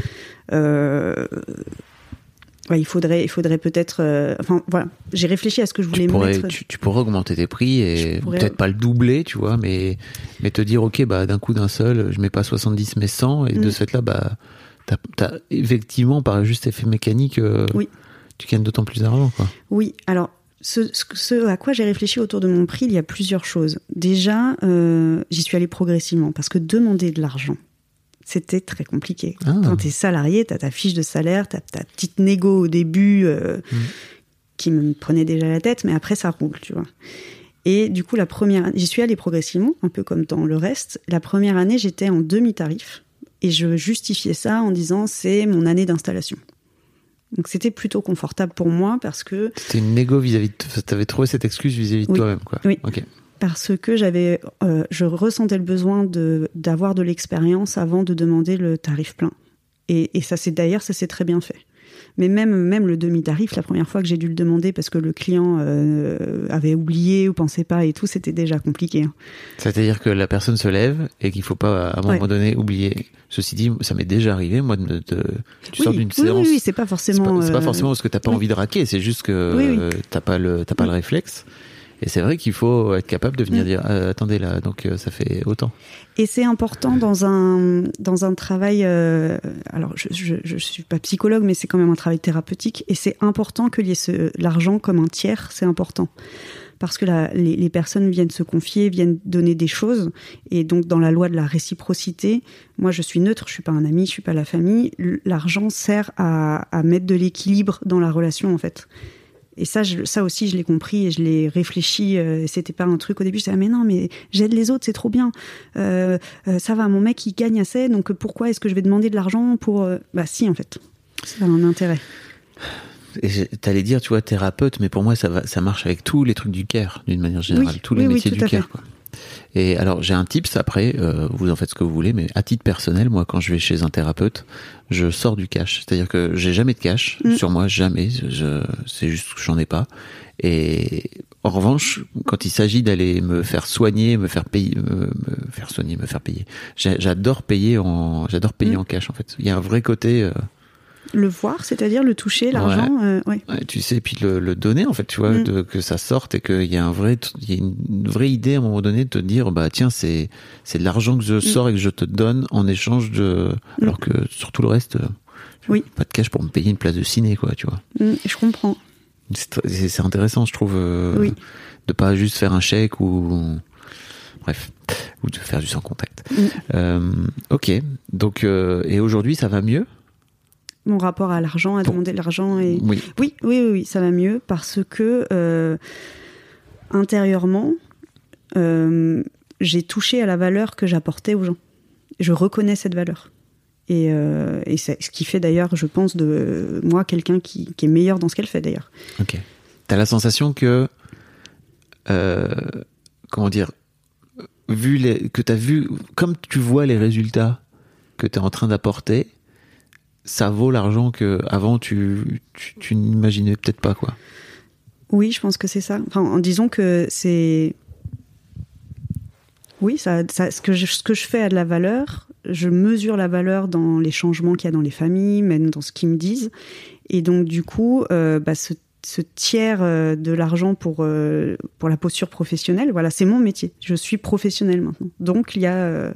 il faudrait peut-être... enfin, voilà, j'ai réfléchi à ce que je voulais mettre... Tu pourrais augmenter tes prix et peut-être pas le doubler, tu vois, mais te dire, ok, d'un coup, d'un seul, je mets pas 70, mais 100, et de ce fait-là, t'as effectivement, par juste effet mécanique, tu gagnes d'autant plus d'argent, quoi. Oui, alors, ce à quoi j'ai réfléchi autour de mon prix, il y a plusieurs choses. Déjà, j'y suis allée progressivement, parce que demander de l'argent, c'était très compliqué. Quand t'es salarié, t'as ta fiche de salaire, t'as ta petite négo au début qui me prenait déjà la tête, mais après ça roule, tu vois. Et du coup, j'y suis allée progressivement, un peu comme dans le reste. La première année, j'étais en demi-tarif et je justifiais ça en disant c'est mon année d'installation. Donc c'était plutôt confortable pour moi parce que... C'était une négo t'avais trouvé cette excuse vis-à-vis de toi-même, quoi. Oui. Ok. Parce que je ressentais le besoin d'avoir de l'expérience avant de demander le tarif plein. Et ça s'est très bien fait. Mais même le demi-tarif, la première fois que j'ai dû le demander parce que le client avait oublié ou pensait pas et tout, c'était déjà compliqué. C'est-à-dire que la personne se lève et qu'il faut pas, à un moment donné, oublier. Ceci dit, ça m'est déjà arrivé, moi, tu sors d'une séance. Oui, c'est pas forcément... C'est pas forcément parce que t'as pas envie de raquer, c'est juste que t'as pas le réflexe. Et c'est vrai qu'il faut être capable de venir dire attendez là, donc ça fait autant. Et c'est important dans un travail. Alors je suis pas psychologue, mais c'est quand même un travail thérapeutique. Et c'est important qu'il y ait l'argent comme un tiers. C'est important parce que les personnes viennent se confier, viennent donner des choses. Et donc dans la loi de la réciprocité, moi je suis neutre, je suis pas un ami, je suis pas la famille. L'argent sert à mettre de l'équilibre dans la relation en fait. Et ça aussi, je l'ai compris et je l'ai réfléchi. C'était pas un truc au début. Je disais, mais non, mais j'aide les autres, c'est trop bien. Ça va, mon mec, il gagne assez, donc pourquoi est-ce que je vais demander de l'argent pour... Bah si, en fait. Ça a un intérêt. Et t'allais dire, tu vois, thérapeute, mais pour moi, ça marche avec tous les trucs du care, d'une manière générale. Oui, tous les métiers tout du à care, fait. quoi. Et alors, j'ai un tips après, vous en faites ce que vous voulez, mais à titre personnel, moi, quand je vais chez un thérapeute, je sors du cash. C'est-à-dire que j'ai jamais de cash sur moi, jamais. C'est juste que j'en ai pas. Et en revanche, quand il s'agit d'aller me faire soigner, me faire payer, me faire payer, j'adore payer en cash, en fait. Il y a un vrai côté... Le voir, c'est-à-dire le toucher, l'argent, ouais. Ouais, tu sais, et puis le donner, en fait, tu vois, que ça sorte et qu'il y a une vraie idée à un moment donné de te dire, bah tiens, c'est de l'argent que je sors et que je te donne en échange de, alors que sur tout le reste, pas de cash pour me payer une place de ciné, quoi, tu vois. Je comprends. C'est intéressant, je trouve, de pas juste faire un chèque ou de faire du sans contact. Ok, donc et aujourd'hui, ça va mieux? Mon rapport à l'argent, à demander de l'argent. Et... Oui, ça va mieux parce que intérieurement, j'ai touché à la valeur que j'apportais aux gens. Je reconnais cette valeur. Et c'est ce qui fait d'ailleurs, je pense, de moi quelqu'un qui est meilleur dans ce qu'elle fait d'ailleurs. Ok. T'as la sensation que, comment dire, que t'as vu, comme tu vois les résultats que t'es en train d'apporter, ça vaut l'argent que avant tu n'imaginais peut-être pas, quoi. Oui, je pense que c'est ça. Enfin, disons que c'est... Oui, ce que je fais a de la valeur. Je mesure la valeur dans les changements qu'il y a dans les familles, même dans ce qu'ils me disent. Et donc, du coup, ce tiers de l'argent pour la posture professionnelle, voilà, c'est mon métier. Je suis professionnelle maintenant. Donc, il y a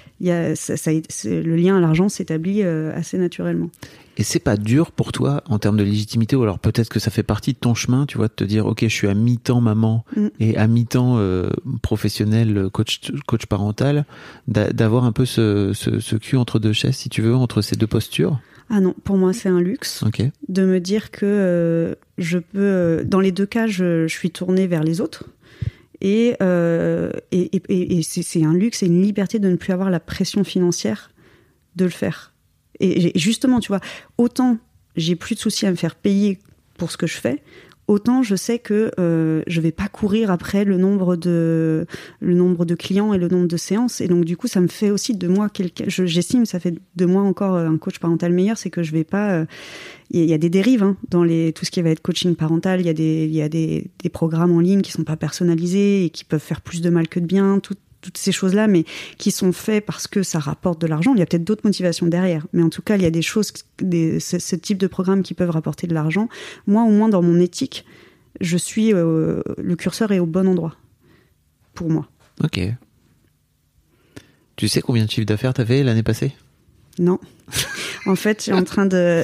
le lien à l'argent s'établit assez naturellement. Et c'est pas dur pour toi en termes de légitimité, ou alors peut-être que ça fait partie de ton chemin, tu vois, de te dire ok, je suis à mi-temps maman et à mi-temps professionnel, coach parental, d'avoir un peu ce cul entre deux chaises, si tu veux, entre ces deux postures? Ah non, pour moi c'est un luxe de me dire que je peux, dans les deux cas, je suis tournée vers les autres. Et c'est un luxe et une liberté de ne plus avoir la pression financière de le faire. Et justement, tu vois, autant j'ai plus de soucis à me faire payer pour ce que je fais, autant je sais que je vais pas courir après le nombre de clients et le nombre de séances. Et donc du coup, ça me fait aussi de moi j'estime, ça fait de moi encore un coach parental meilleur, c'est que je vais pas... Il y a des dérives dans tout ce qui va être coaching parental. Il y a des programmes en ligne qui sont pas personnalisés et qui peuvent faire plus de mal que de bien. Toutes ces choses-là, mais qui sont faits parce que ça rapporte de l'argent. Il y a peut-être d'autres motivations derrière, mais en tout cas, il y a des choses, ce type de programmes qui peuvent rapporter de l'argent. Moi, au moins, dans mon éthique, je suis le curseur est au bon endroit pour moi. Ok. Tu sais combien de chiffre d'affaires t'avais l'année passée? Non. En fait, je suis en train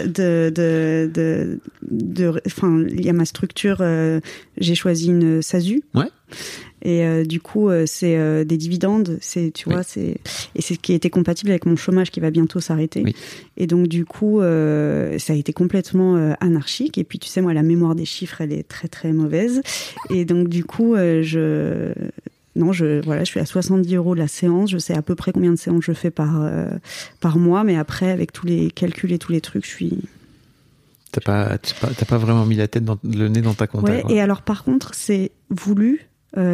enfin, il y a ma structure, j'ai choisi une SASU. Ouais. Et du coup, c'est des dividendes, tu vois, et c'est ce qui était compatible avec mon chômage qui va bientôt s'arrêter. Oui. Et donc, du coup, ça a été complètement anarchique. Et puis, tu sais, moi, la mémoire des chiffres, elle est très, très mauvaise. Et donc, du coup, je suis à 70 € de la séance. Je sais à peu près combien de séances je fais par mois. Mais après, avec tous les calculs et tous les trucs, je suis... T'as pas vraiment mis le nez dans ta compta. Ouais, et alors, par contre, c'est voulu...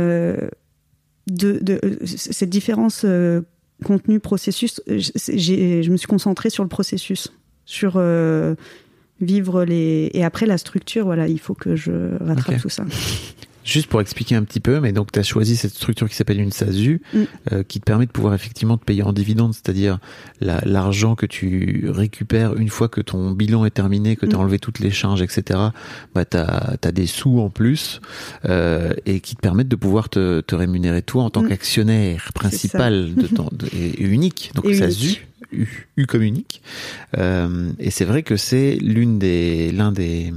cette différence contenu-processus, je me suis concentrée sur le processus, sur vivre et après la structure, voilà, il faut que je rattrape tout ça. Juste pour expliquer un petit peu, mais donc tu as choisi cette structure qui s'appelle une SASU, qui te permet de pouvoir effectivement te payer en dividende, c'est-à-dire l'argent que tu récupères une fois que ton bilan est terminé, que tu as enlevé toutes les charges, etc. Bah t'as des sous en plus et qui te permettent de pouvoir te rémunérer toi en tant qu'actionnaire principal et unique. Donc SASU. U comme unique. Et c'est vrai que c'est l'un des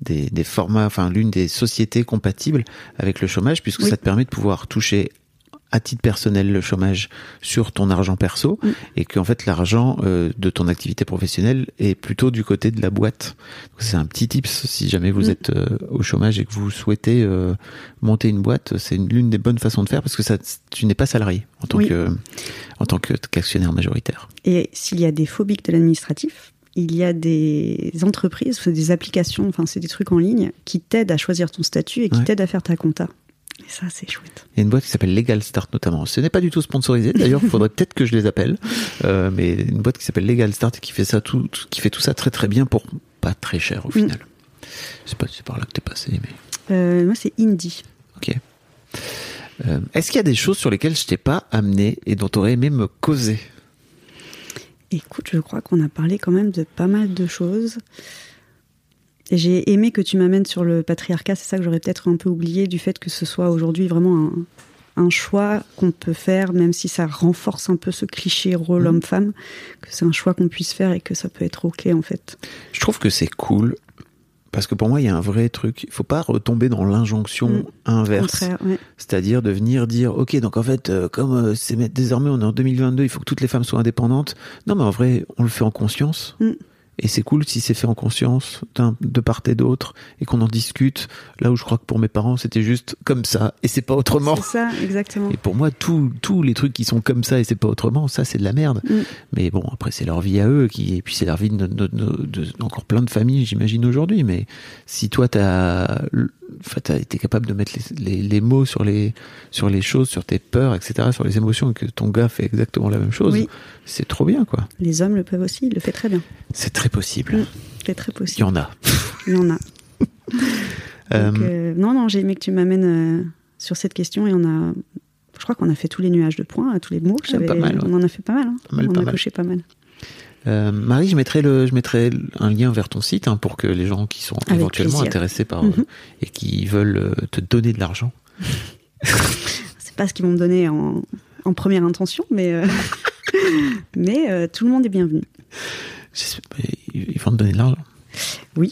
formats, enfin l'une des sociétés compatibles avec le chômage, puisque ça te permet de pouvoir toucher à titre personnel le chômage sur ton argent perso et qu'en fait l'argent de ton activité professionnelle est plutôt du côté de la boîte. Donc, c'est un petit tips si jamais vous êtes au chômage et que vous souhaitez monter une boîte, c'est l'une des bonnes façons de faire parce que tu n'es pas salarié en tant qu'actionnaire majoritaire. Et s'il y a des phobiques de l'administratif, il y a des entreprises, des applications, enfin c'est des trucs en ligne qui t'aident à choisir ton statut et qui t'aident à faire ta compta. Et ça, c'est chouette. Il y a une boîte qui s'appelle Legal Start notamment. Ce n'est pas du tout sponsorisé. D'ailleurs, il faudrait peut-être que je les appelle. Mais une boîte qui s'appelle Legal Start et qui fait qui fait tout ça très très bien pour pas très cher au final. Je sais pas si c'est par là que t'es passé, mais. Moi, c'est Indie. Ok. Est-ce qu'il y a des choses sur lesquelles je t'ai pas amené et dont t'aurais aimé me causer? Écoute, je crois qu'on a parlé quand même de pas mal de choses. Et j'ai aimé que tu m'amènes sur le patriarcat, c'est ça que j'aurais peut-être un peu oublié, du fait que ce soit aujourd'hui vraiment un choix qu'on peut faire, même si ça renforce un peu ce cliché rôle homme-femme, que c'est un choix qu'on puisse faire et que ça peut être ok en fait. Je trouve que c'est cool, parce que pour moi il y a un vrai truc, il faut pas retomber dans l'injonction inverse, c'est-à-dire de venir dire ok donc en fait comme c'est désormais on est en 2022, il faut que toutes les femmes soient indépendantes. Non mais en vrai on le fait en conscience. Et c'est cool si c'est fait en conscience de part et d'autre et qu'on en discute. Là où je crois que pour mes parents c'était juste comme ça et c'est pas autrement. C'est ça, exactement. Et pour moi tous les trucs qui sont comme ça et c'est pas autrement, ça c'est de la merde. Mais bon après c'est leur vie à eux et puis c'est leur vie de encore plein de familles j'imagine aujourd'hui. Mais si toi t'as été capable de mettre les mots sur les choses, sur tes peurs, etc., sur les émotions et que ton gars fait exactement la même chose, c'est trop bien quoi. Les hommes le peuvent aussi, il le fait très bien. C'est très possible. C'est très possible. Il y en a. Il y en a. Donc, non, j'ai aimé que tu m'amènes sur cette question et je crois qu'on a fait tous les nuages de points, tous les mots. Pas mal, on en a fait pas mal. On a coché pas mal. Marie, je mettrai un lien vers ton site pour que les gens qui sont avec éventuellement plaisir. Intéressés par et qui veulent te donner de l'argent. C'est pas ce qu'ils vont me donner en première intention, mais tout le monde est bienvenu. Ils vont te donner de l'argent. Oui.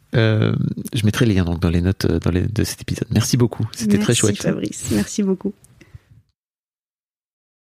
Je mettrai les liens donc dans les notes de cet épisode. Merci beaucoup, c'était très chouette. Merci Fabrice, merci beaucoup.